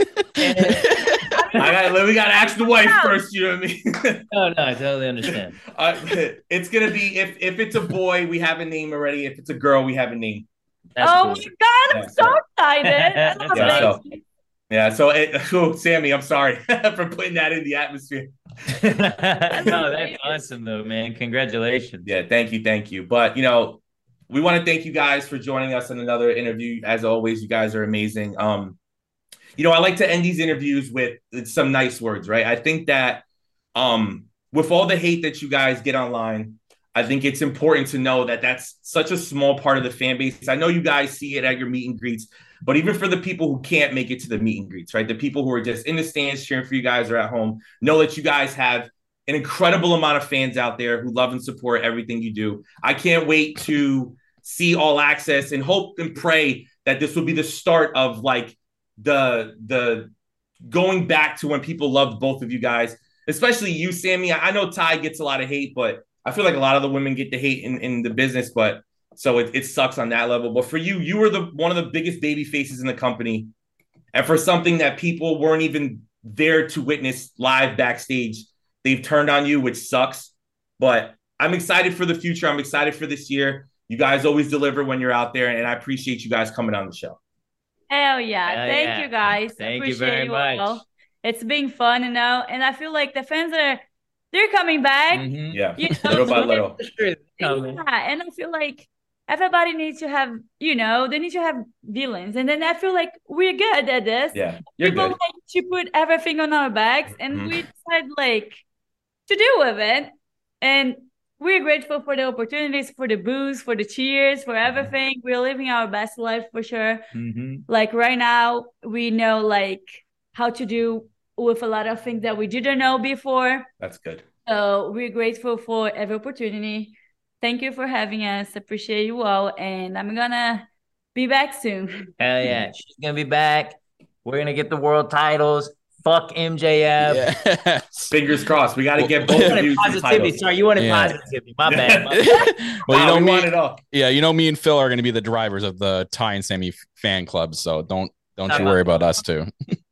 A: I got we gotta ask the wife first, you know what I mean?
C: No, no, I totally understand.
A: uh, it's gonna be if if it's a boy, we have a name already. If it's a girl, we have a name.
C: That's
B: Oh
C: cool.
B: my god, I'm
A: Yeah,
B: so
A: so-
B: excited. I love
A: Yeah, so-
B: babies.
A: Yeah, so it, oh, Sammy, I'm sorry for putting that in the atmosphere.
C: No, that's awesome though, man. Congratulations.
A: Yeah, thank you, thank you. But you know, we want to thank you guys for joining us in another interview. As always, you guys are amazing. Um, you know, I like to end these interviews with some nice words, right? I think that um, with all the hate that you guys get online, I think it's important to know that that's such a small part of the fan base. I know you guys see it at your meet and greets, but even for the people who can't make it to the meet and greets, right? The people who are just in the stands cheering for you guys or at home, know that you guys have an incredible amount of fans out there who love and support everything you do. I can't wait to see All Access and hope and pray that this will be the start of like the the going back to when people loved both of you guys, especially you, Sammy. I know Ty gets a lot of hate, but I feel like a lot of the women get the hate in, in the business, but so it, it sucks on that level. But for you, you were the one of the biggest baby faces in the company. And for something that people weren't even there to witness live backstage, they've turned on you, which sucks. But I'm excited for the future. I'm excited for this year. You guys always deliver when you're out there, and I appreciate you guys coming on the show.
B: Hell yeah.
C: Hell
B: Thank
C: yeah.
B: you guys.
C: Thank you
B: Appreciate
C: very much.
B: all. It's been fun, you know, and I feel like the fans are they're coming back.
C: Mhm.
A: Yeah,
B: You know,
A: little by little.
C: For sure, it's coming.
B: Yeah, and I feel like everybody needs to have, you know, they need to have villains. And then I feel like we're good at this.
A: Yeah, you're
B: People
A: good.
B: like to put everything on our backs and
A: Mhm.
B: we decide like to deal with it. And we're grateful for the opportunities, for the booze, for the cheers, for everything. We're living our best life for sure.
C: Mhm.
B: Like right now, we know like how to do with a lot of things that we didn't know before.
A: That's good.
B: So we're grateful for every opportunity. Thank you for having us. Appreciate you all. And I'm gonna be back soon.
C: Hell yeah. She's gonna be back. We're gonna get the world titles. Fuck M J F.
D: Yes.
A: Fingers crossed. We got to get
C: You
A: both of
C: wanted
A: you some
C: positivity.
A: titles.
C: Sorry, you wanted
D: Yeah.
C: positivity. My bad. My bad.
D: Well, you
A: Wow,
D: know
A: we
D: me.
A: want it all.
D: Yeah, you know me and Phil are going to be the drivers of the Ty and Sammy fan club, so don't don't you
C: Uh-huh.
D: worry about us too.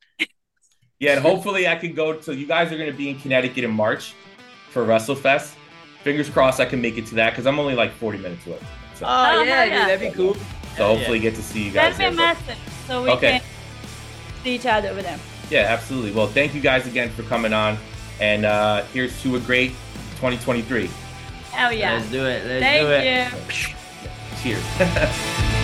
A: Yeah, and hopefully I can go. So you guys are going to be in Connecticut in March for WrestleFest. Fingers crossed I can make it to that because I'm only like forty minutes away. So,
C: Oh,
B: Oh,
C: yeah,
B: hell yeah.
C: dude, that'd be cool.
A: so hopefully get to see you guys
B: Send me
A: there.
B: a
A: But-
B: message so we
A: Okay.
B: can see each other over there.
A: yeah, absolutely. Well, thank you guys again for coming on. And uh, here's to a great twenty twenty-three.
B: Hell yeah.
C: Let's do it. Let's
B: Thank
C: do it.
B: you.
A: Cheers.